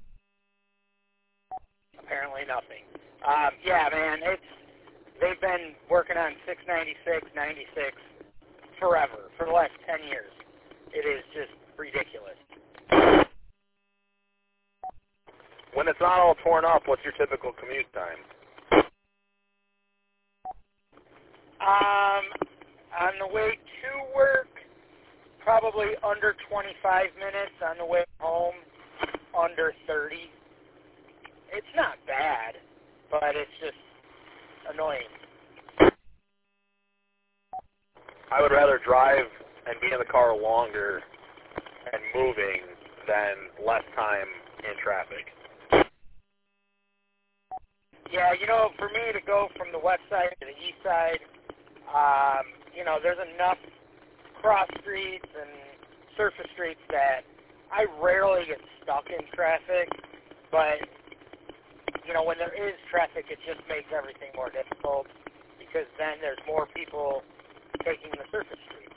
Apparently nothing. Yeah, man, they've been working on 696, 96 forever, for the last 10 years. It is just ridiculous. When it's not all torn up, what's your typical commute time? On the way to work, probably under 25 minutes. On the way home, under 30. It's not bad, but it's just annoying. I would rather drive and be in the car longer and moving than less time in traffic. Yeah, you know, for me to go from the west side to the east side, you know, there's enough cross streets and surface streets that I rarely get stuck in traffic, but, you know, when there is traffic, it just makes everything more difficult because then there's more people taking the surface streets.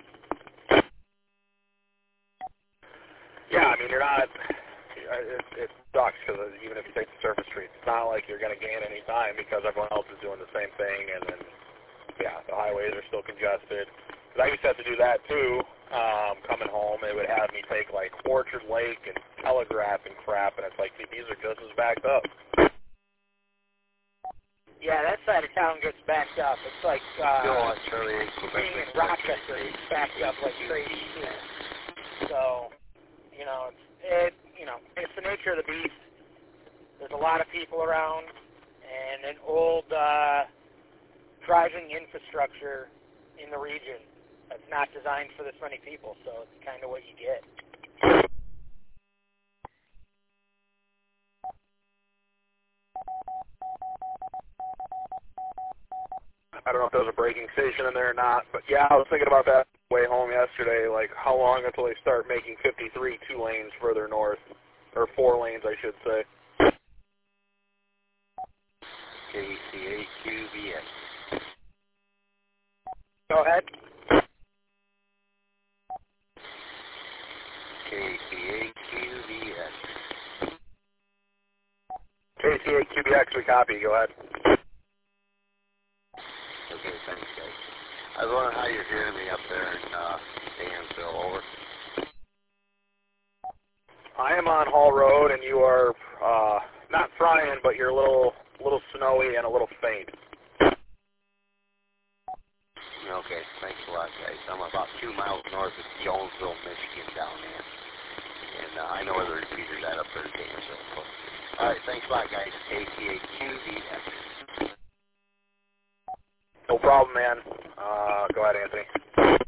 Yeah, I mean, you're not, it sucks because even if you take the surface streets, it's not like you're going to gain any time because everyone else is doing the same thing, and then, yeah, the highways are still congested. Because I used to have to do that, too, coming home. It would have me take, like, Orchard Lake and Telegraph and crap, and it's like, these are just as backed up. Yeah, that side of town gets backed up. It's like being in Rochester, it's backed up like crazy, too. So, you know, it's the nature of the beast. There's a lot of people around, and an old driving infrastructure in the region that's not designed for this many people, so it's kind of what you get. I don't know if there was a braking station in there or not, but yeah, I was thinking about that way home yesterday, like how long until they start making 53 2 lanes further north, or 4 lanes, I should say. KCAQVX. Go ahead. KCAQVX. KCAQVX, we copy. Go ahead. Okay, thanks, guys. I was wondering how you're hearing me up there in Dansville. Over. I am on Hall Road, and you are not frying, but you're a little snowy and a little faint. Okay, thanks a lot, guys. I'm about 2 miles north of Jonesville, Michigan, down there. And I know where the repeater's at up there in Gainesville. All right, thanks a lot, guys. ATAQDF. No problem, man. Go ahead, Anthony.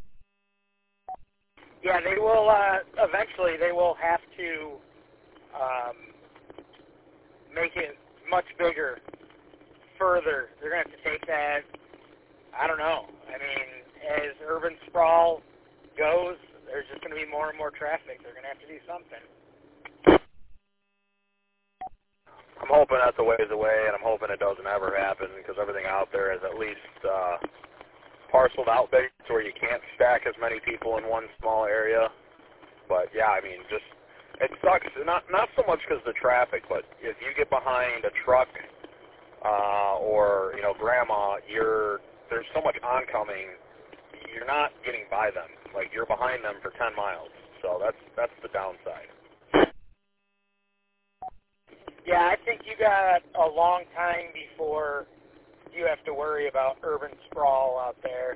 Yeah, they will, eventually they will have to make it much bigger, further. They're going to have to take that, I don't know. I mean, as urban sprawl goes, there's just going to be more and more traffic. They're going to have to do something. I'm hoping that's a ways away, and I'm hoping it doesn't ever happen, because everything out there is at least parceled out big to where you can't stack as many people in one small area. But yeah, I mean, just it sucks. Not so much because of the traffic, but if you get behind a truck or grandma, there's so much oncoming. You're not getting by them. Like, you're behind them for 10 miles. So that's the downside. Yeah, I think you got a long time before you have to worry about urban sprawl out there.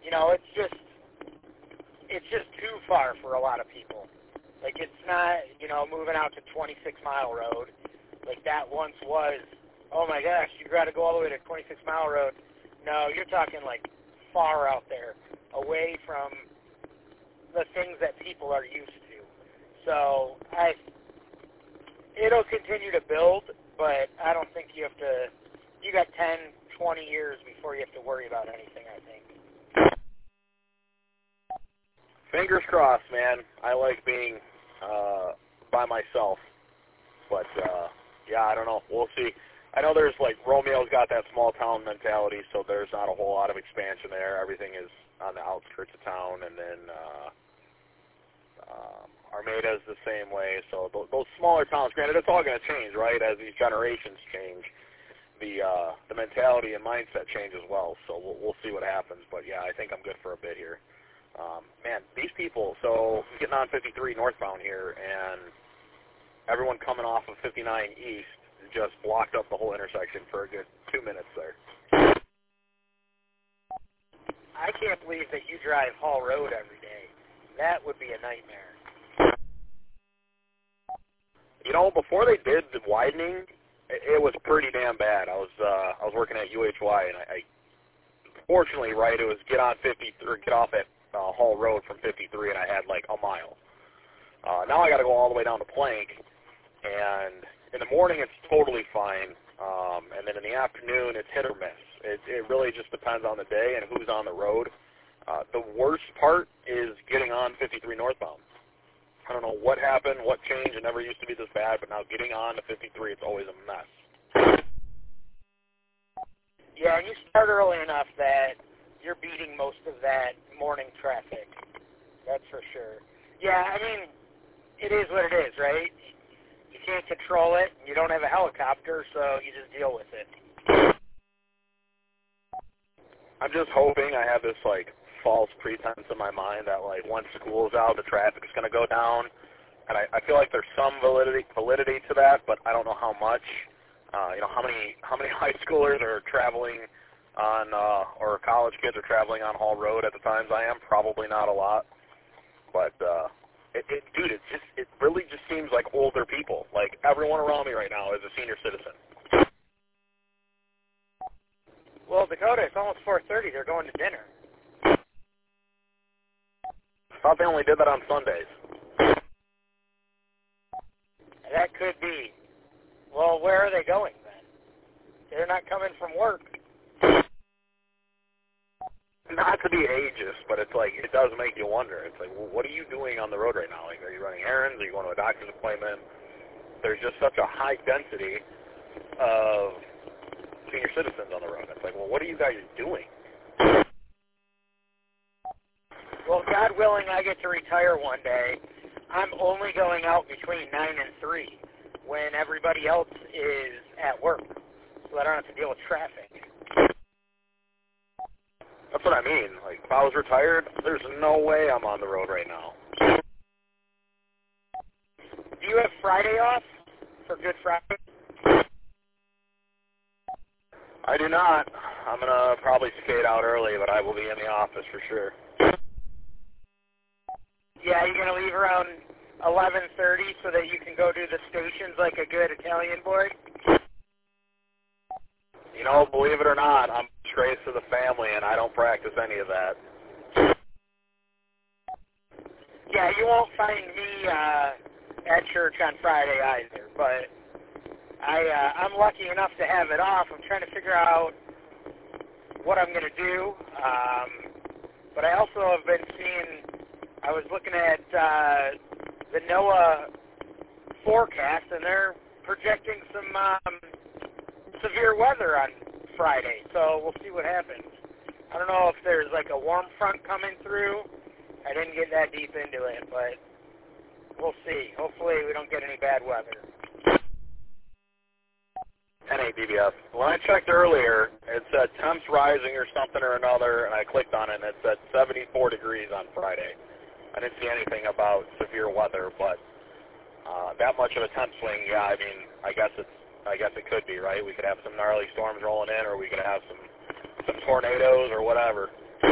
It's just too far for a lot of people. Like, it's not, moving out to 26 Mile Road. Like, that once was, oh my gosh, you got to go all the way to 26 Mile Road. No, you're talking, like, far out there, away from the things that people are used to. So, it'll continue to build, but I don't think you got 10, 20 years before you have to worry about anything, I think. Fingers crossed, man. I like being by myself. But, yeah, I don't know. We'll see. I know there's, Romeo's got that small town mentality, so there's not a whole lot of expansion there. Everything is on the outskirts of town, and then Armada is the same way. So those smaller towns, granted, it's all going to change, right? As these generations change, the mentality and mindset change as well. So we'll see what happens. But, yeah, I think I'm good for a bit here. Man, these people, so getting on 53 northbound here, and everyone coming off of 59 east just blocked up the whole intersection for a good 2 minutes there. I can't believe that you drive Hall Road every day. That would be a nightmare. Before they did the widening, it was pretty damn bad. I was working at UHY, and I fortunately, right, it was get off at Hall Road from 53, and I had like a mile. Now I got to go all the way down to Plank, and in the morning it's totally fine, and then in the afternoon it's hit or miss. It really just depends on the day and who's on the road. The worst part is getting on 53 northbound. I don't know what happened, what changed. It never used to be this bad, but now getting on to 53, it's always a mess. Yeah, and you start early enough that you're beating most of that morning traffic. That's for sure. Yeah, I mean, it is what it is, right? You can't control it. You don't have a helicopter, so you just deal with it. I'm just hoping I have this, false pretense in my mind that, once school's out, the traffic's going to go down. And I feel like there's some validity to that, but I don't know how much. How many high schoolers are traveling on, or college kids are traveling on Hall Road at the times I am? Probably not a lot. But, dude, it really just seems like older people. Like, everyone around me right now is a senior citizen. Well, Dakota, it's almost 4:30. They're going to dinner. I thought they only did that on Sundays. That could be. Well, where are they going then? They're not coming from work. Not to be ageist, but it's it does make you wonder. It's well, what are you doing on the road right now? Are you running errands? Are you going to a doctor's appointment? There's just such a high density of senior citizens on the road. It's well, what are you guys doing? Well, God willing, I get to retire one day. I'm only going out between 9 and 3 when everybody else is at work, so I don't have to deal with traffic. That's what I mean. If I was retired, there's no way I'm on the road right now. Do you have Friday off for Good Friday? I do not. I'm going to probably skate out early, but I will be in the office for sure. Yeah, you're going to leave around 11:30 so that you can go do the stations like a good Italian boy? You know, believe it or not, I'm a disgrace to the family, and I don't practice any of that. Yeah, you won't find me at church on Friday either, but I'm lucky enough to have it off. I'm trying to figure out what I'm going to do, but I also have been seeing, I was looking at the NOAA forecast, and they're projecting some severe weather on Friday, so we'll see what happens. I don't know if there's like a warm front coming through. I didn't get that deep into it, but we'll see. Hopefully we don't get any bad weather. NADBF. When I checked earlier, it said temps rising or something or another, and I clicked on it, and it said 74 degrees on Friday. I didn't see anything about severe weather, but that much of a temp swing, yeah, I mean, I guess it could be, right? We could have some gnarly storms rolling in, or we could have some tornadoes or whatever.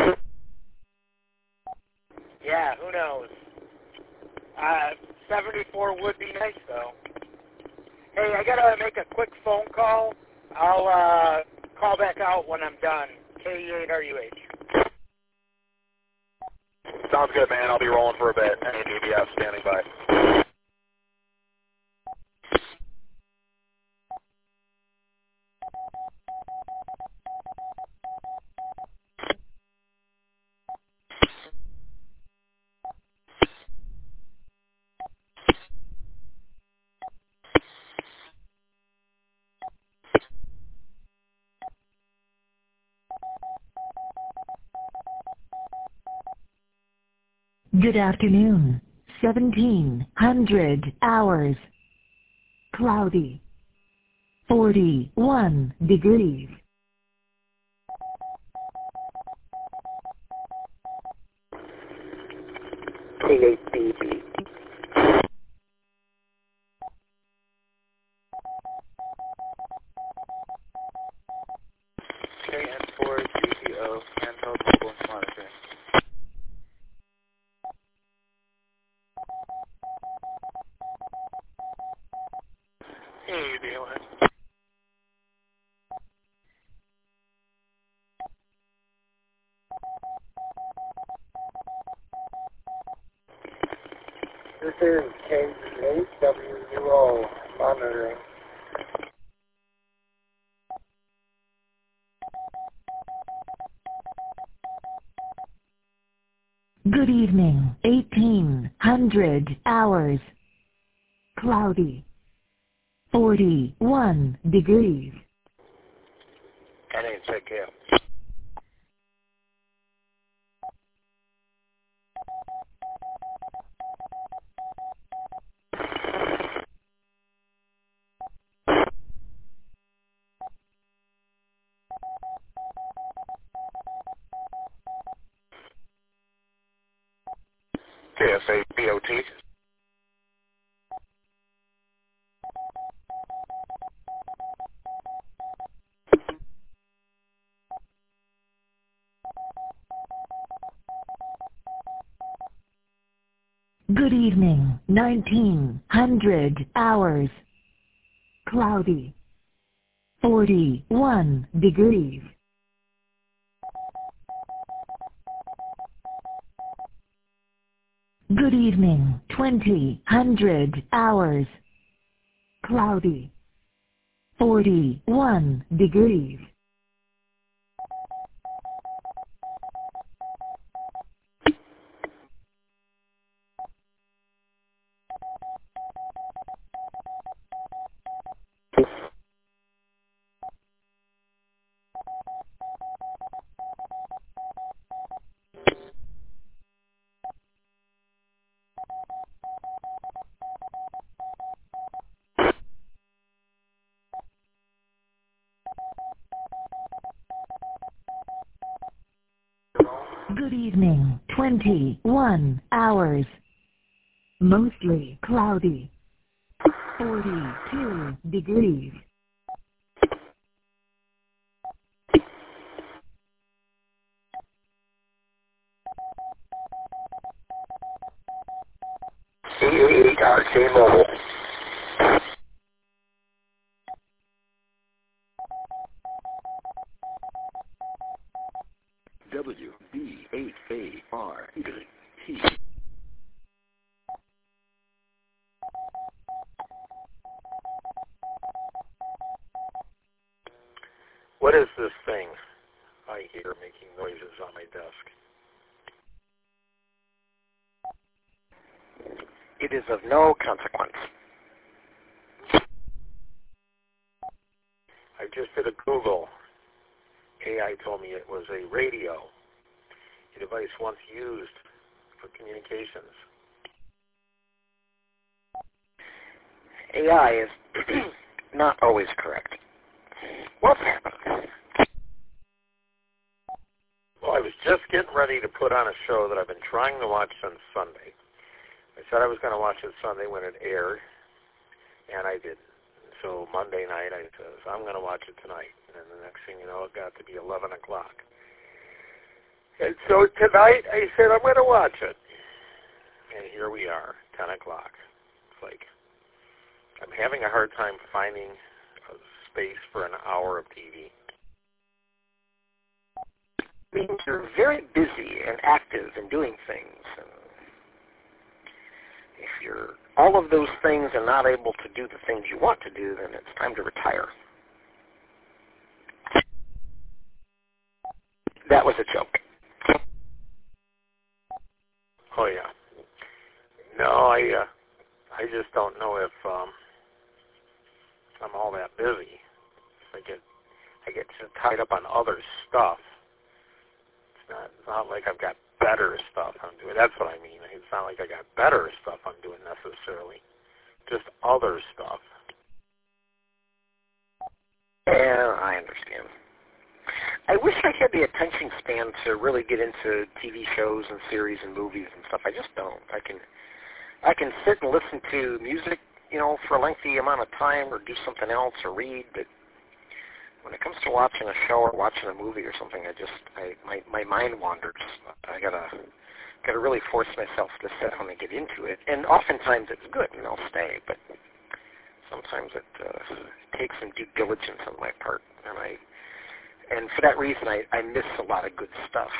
Yeah, who knows? 74 would be nice, though. Hey, I gotta make a quick phone call. I'll call back out when I'm done. KE8RUH. Sounds good, man. I'll be rolling for a bit. NADBF standing by. Good afternoon. 1700 hours. Cloudy. 41 degrees. K8BB. KN4GPO, handheld mobile monitoring. Hey, BLS. This is K8WUO monitoring. Good evening. 1800 hours. Cloudy. 41 degrees. NHAQ. KSA BOT. Good evening. 1900 hours. Cloudy. 41 degrees. Good evening. 2000 hours. Cloudy. 41 degrees. Good evening. 21 hours. Mostly cloudy. 42 degrees. RK Mobile. WB8ART. What is this thing I hear making noises on my desk? It is of no consequence. I just did a Google. AI told me it was a radio, a device once used for communications. AI is not always correct. What's happening? Well, I was just getting ready to put on a show that I've been trying to watch since Sunday. I said I was going to watch it Sunday when it aired, and I didn't. So Monday night I said, I'm going to watch it tonight. And the next thing you know, it got to be 11 o'clock. And so tonight I said, I'm going to watch it. And here we are, 10 o'clock. It's like, I'm having a hard time finding a space for an hour of TV. Means you're very busy and active and doing things. And if you're all of those things and not able to do the things you want to do, then it's time to retire. That was a joke. Oh yeah. No, I just don't know if I'm all that busy. I get tied up on other stuff. It's not like I've got better stuff I'm doing. That's what I mean. It's not like I got better stuff I'm doing necessarily. Just other stuff. Yeah, I understand. I wish I had the attention span to really get into TV shows and series and movies and stuff. I just don't. I can sit and listen to music, for a lengthy amount of time, or do something else, or read. But when it comes to watching a show or watching a movie or something, my mind wanders. I gotta really force myself to sit down and get into it. And oftentimes it's good, and I'll stay. But sometimes it takes some due diligence on my part, and for that reason, I miss a lot of good stuff.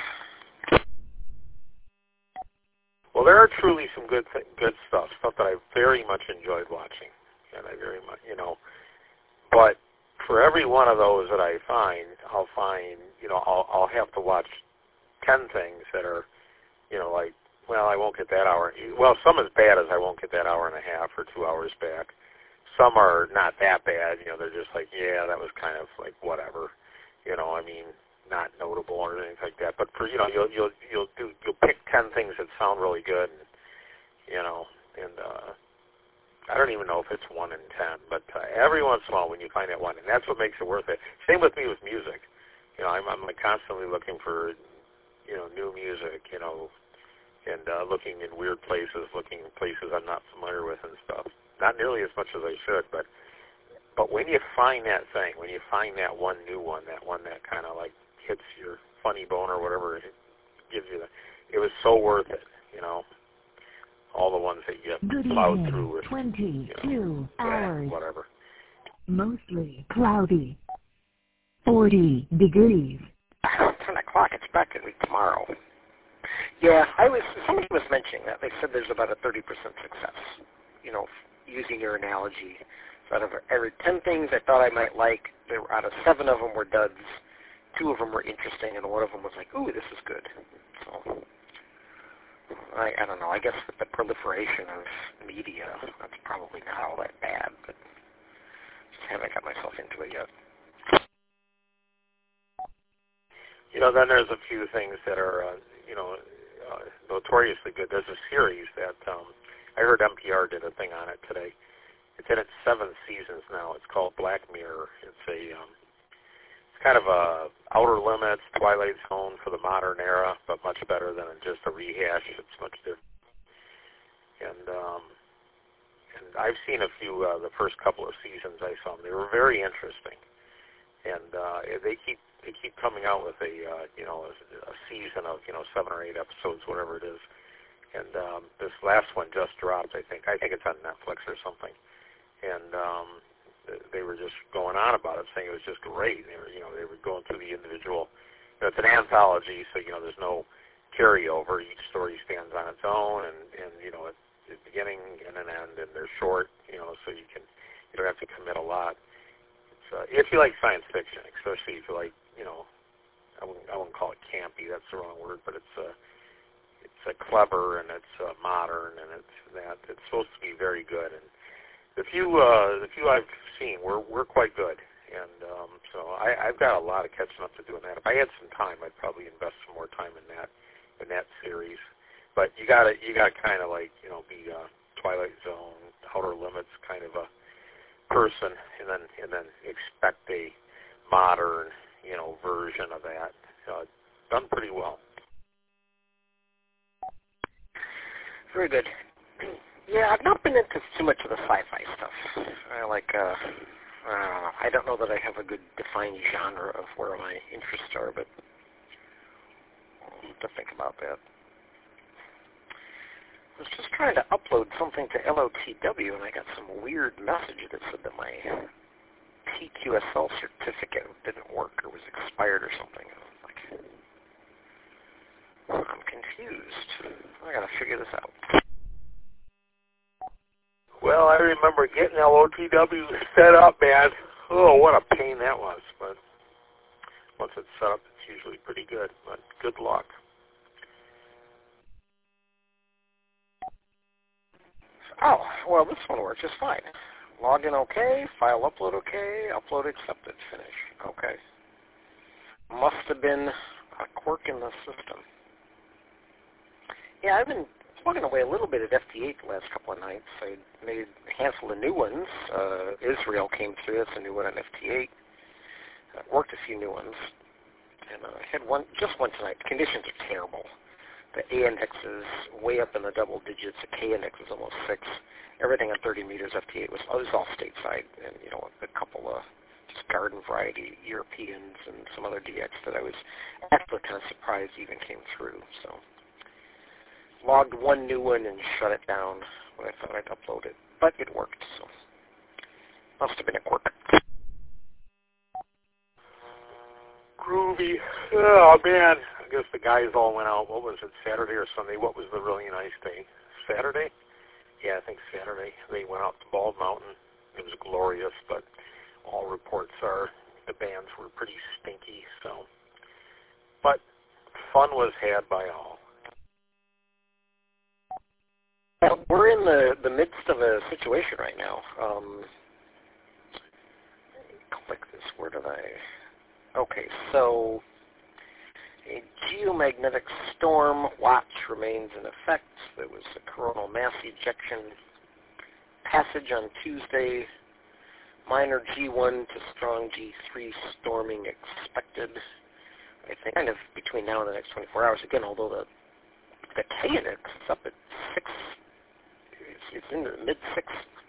Well, there are truly some good stuff that I very much enjoyed watching, and I very much, But for every one of those that I find, I'll have to watch 10 things that are, like, well, I won't get that hour. Well, some as bad as I won't get that hour and a half or 2 hours back. Some are not that bad. They're just like, yeah, that was kind of like whatever. Not notable or anything like that. But for you'll pick 10 things that sound really good, and I don't even know if it's 1 in 10, but every once in a while when you find that one, and that's what makes it worth it. Same with me with music. I'm like constantly looking for new music, and looking in weird places, looking in places I'm not familiar with and stuff. Not nearly as much as I should, but when you find that thing, when you find that one new one, that one that kind of like hits your funny bone or whatever it gives you, it was so worth it, all the ones that you plowed through with 22 hours. Whatever. Mostly cloudy. 40 degrees. 10 o'clock, it's back to me tomorrow. Yeah, somebody was mentioning that. They said there's about a 30% success, using your analogy. So out of every 10 things I thought I might like, out of 7 of them were duds, 2 of them were interesting, and 1 of them was like, ooh, this is good. So, I don't know. I guess with the proliferation of media, that's probably not all that bad, but just haven't got myself into it yet. Then there's a few things that are, notoriously good. There's a series that I heard NPR did a thing on it today. It's in its 7th seasons now. It's called Black Mirror. It's it's kind of a Outer Limits, Twilight Zone for the modern era, but much better than just a rehash. It's much different. And I've seen a few. The first couple of seasons I saw them. They were very interesting. And they keep coming out with a season of 7 or 8 episodes, whatever it is, And this last one just dropped, I think. I think it's on Netflix or something. And they were just going on about it, saying it was just great. They were going through the individual. It's an anthology, so there's no carryover. Each story stands on its own, and it's beginning and an end, and they're short, so you don't have to commit a lot. If you like science fiction, especially if you like, I wouldn't call it campy. That's the wrong word, but it's clever and it's modern and it's supposed to be very good. And the few I've seen were quite good. And so I've got a lot of catching up to do in that. If I had some time, I'd probably invest some more time in that series. But you got kind of like be Twilight Zone, Outer Limits kind of a person, and then expect a modern version of that. Done pretty well. Very good. Yeah, I've not been into too much of the sci-fi stuff. I don't know that I have a good defined genre of where my interests are, but I'll have to think about that. I was just trying to upload something to LOTW, and I got some weird message that said that my TQSL certificate didn't work or was expired or something. I'm confused. I gotta figure this out. Well, I remember getting LOTW set up, man. Oh, what a pain that was. But once it's set up, it's usually pretty good. But good luck. Oh, well, this one works just fine. Login okay, file upload okay, upload accepted, finish. Okay. Must have been a quirk in the system. Yeah, I've been plugging away a little bit at FT8 the last couple of nights. I made a handful of new ones. Israel came through. That's a new one on FT8. Worked a few new ones. And I had just one tonight. The conditions are terrible. The A index is way up in the double digits. The K index is almost 6. Everything at 30 meters FT8 was all stateside. And, a couple of just garden variety Europeans and some other DX that I was actually kind of surprised even came through. So logged one new one and shut it down when I thought I'd upload it. But it worked, so must have been a quirk. Groovy. Oh, man. I guess the guys all went out. What was it, Saturday or Sunday? What was the really nice day? Saturday? Yeah, I think Saturday. They went out to Bald Mountain. It was glorious, but all reports are the bands were pretty stinky, so. But fun was had by all. Well, we're in the midst of a situation right now. Click this. Where did I... Okay, so a geomagnetic storm watch remains in effect. There was a coronal mass ejection passage on Tuesday. Minor G1 to strong G3 storming expected. I think kind of between now and the next 24 hours. Again, although the K index is up at 6. It's in the mid-6.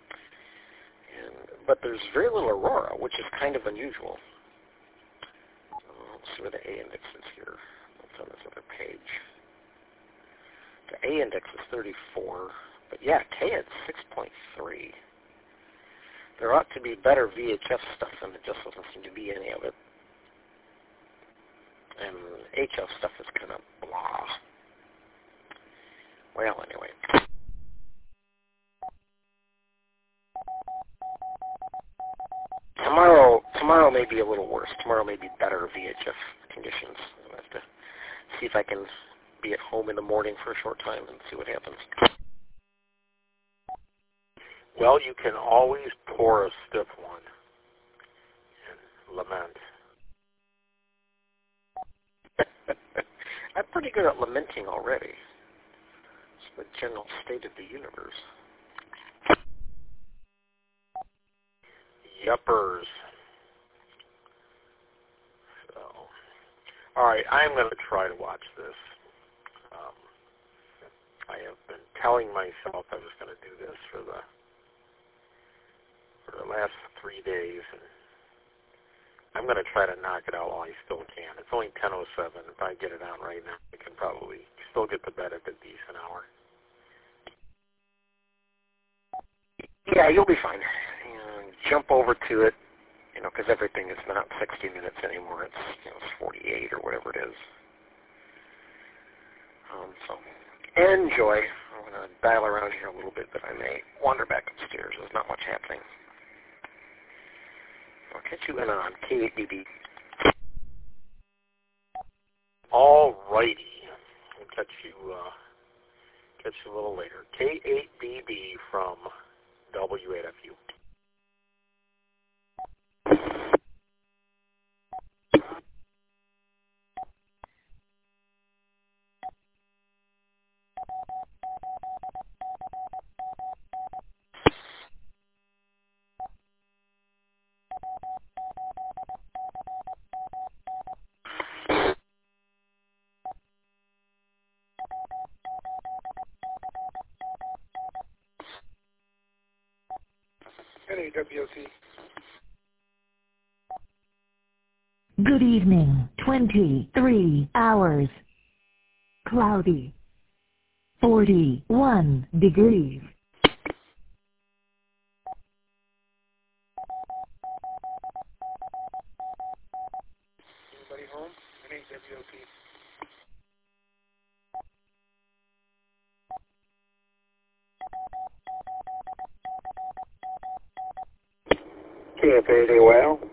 But there's very little aurora, which is kind of unusual. Let's see where the A index is here. What's on this other page? The A index is 34. But yeah, K at 6.3. There ought to be better VHF stuff, and there just doesn't seem to be any of it. And HF stuff is kind of blah. Well, anyway. Tomorrow may be a little worse. Tomorrow may be better VHF conditions. I'll have to see if I can be at home in the morning for a short time and see what happens. Well, you can always pour a stiff one and lament. I'm pretty good at lamenting already. It's the general state of the universe. Yuppers. So, all right, I'm going to try to watch this. I have been telling myself I was going to do this for the last 3 days, and I'm going to try to knock it out while I still can. It's only 10:07. If I get it on right now, I can probably still get to bed at a decent hour. Yeah, you'll be fine. Jump over to it, because everything is not 60 minutes anymore. It's, it's 48 or whatever it is. So enjoy. I'm going to dial around here a little bit, but I may wander back upstairs. There's not much happening. I'll catch you in on K8BB. All righty. We'll catch you a little later. K8BB from W8FU. NAWC. Good evening. 23 hours. Cloudy. 41 degrees. Anybody home? NAWC. KF80, well.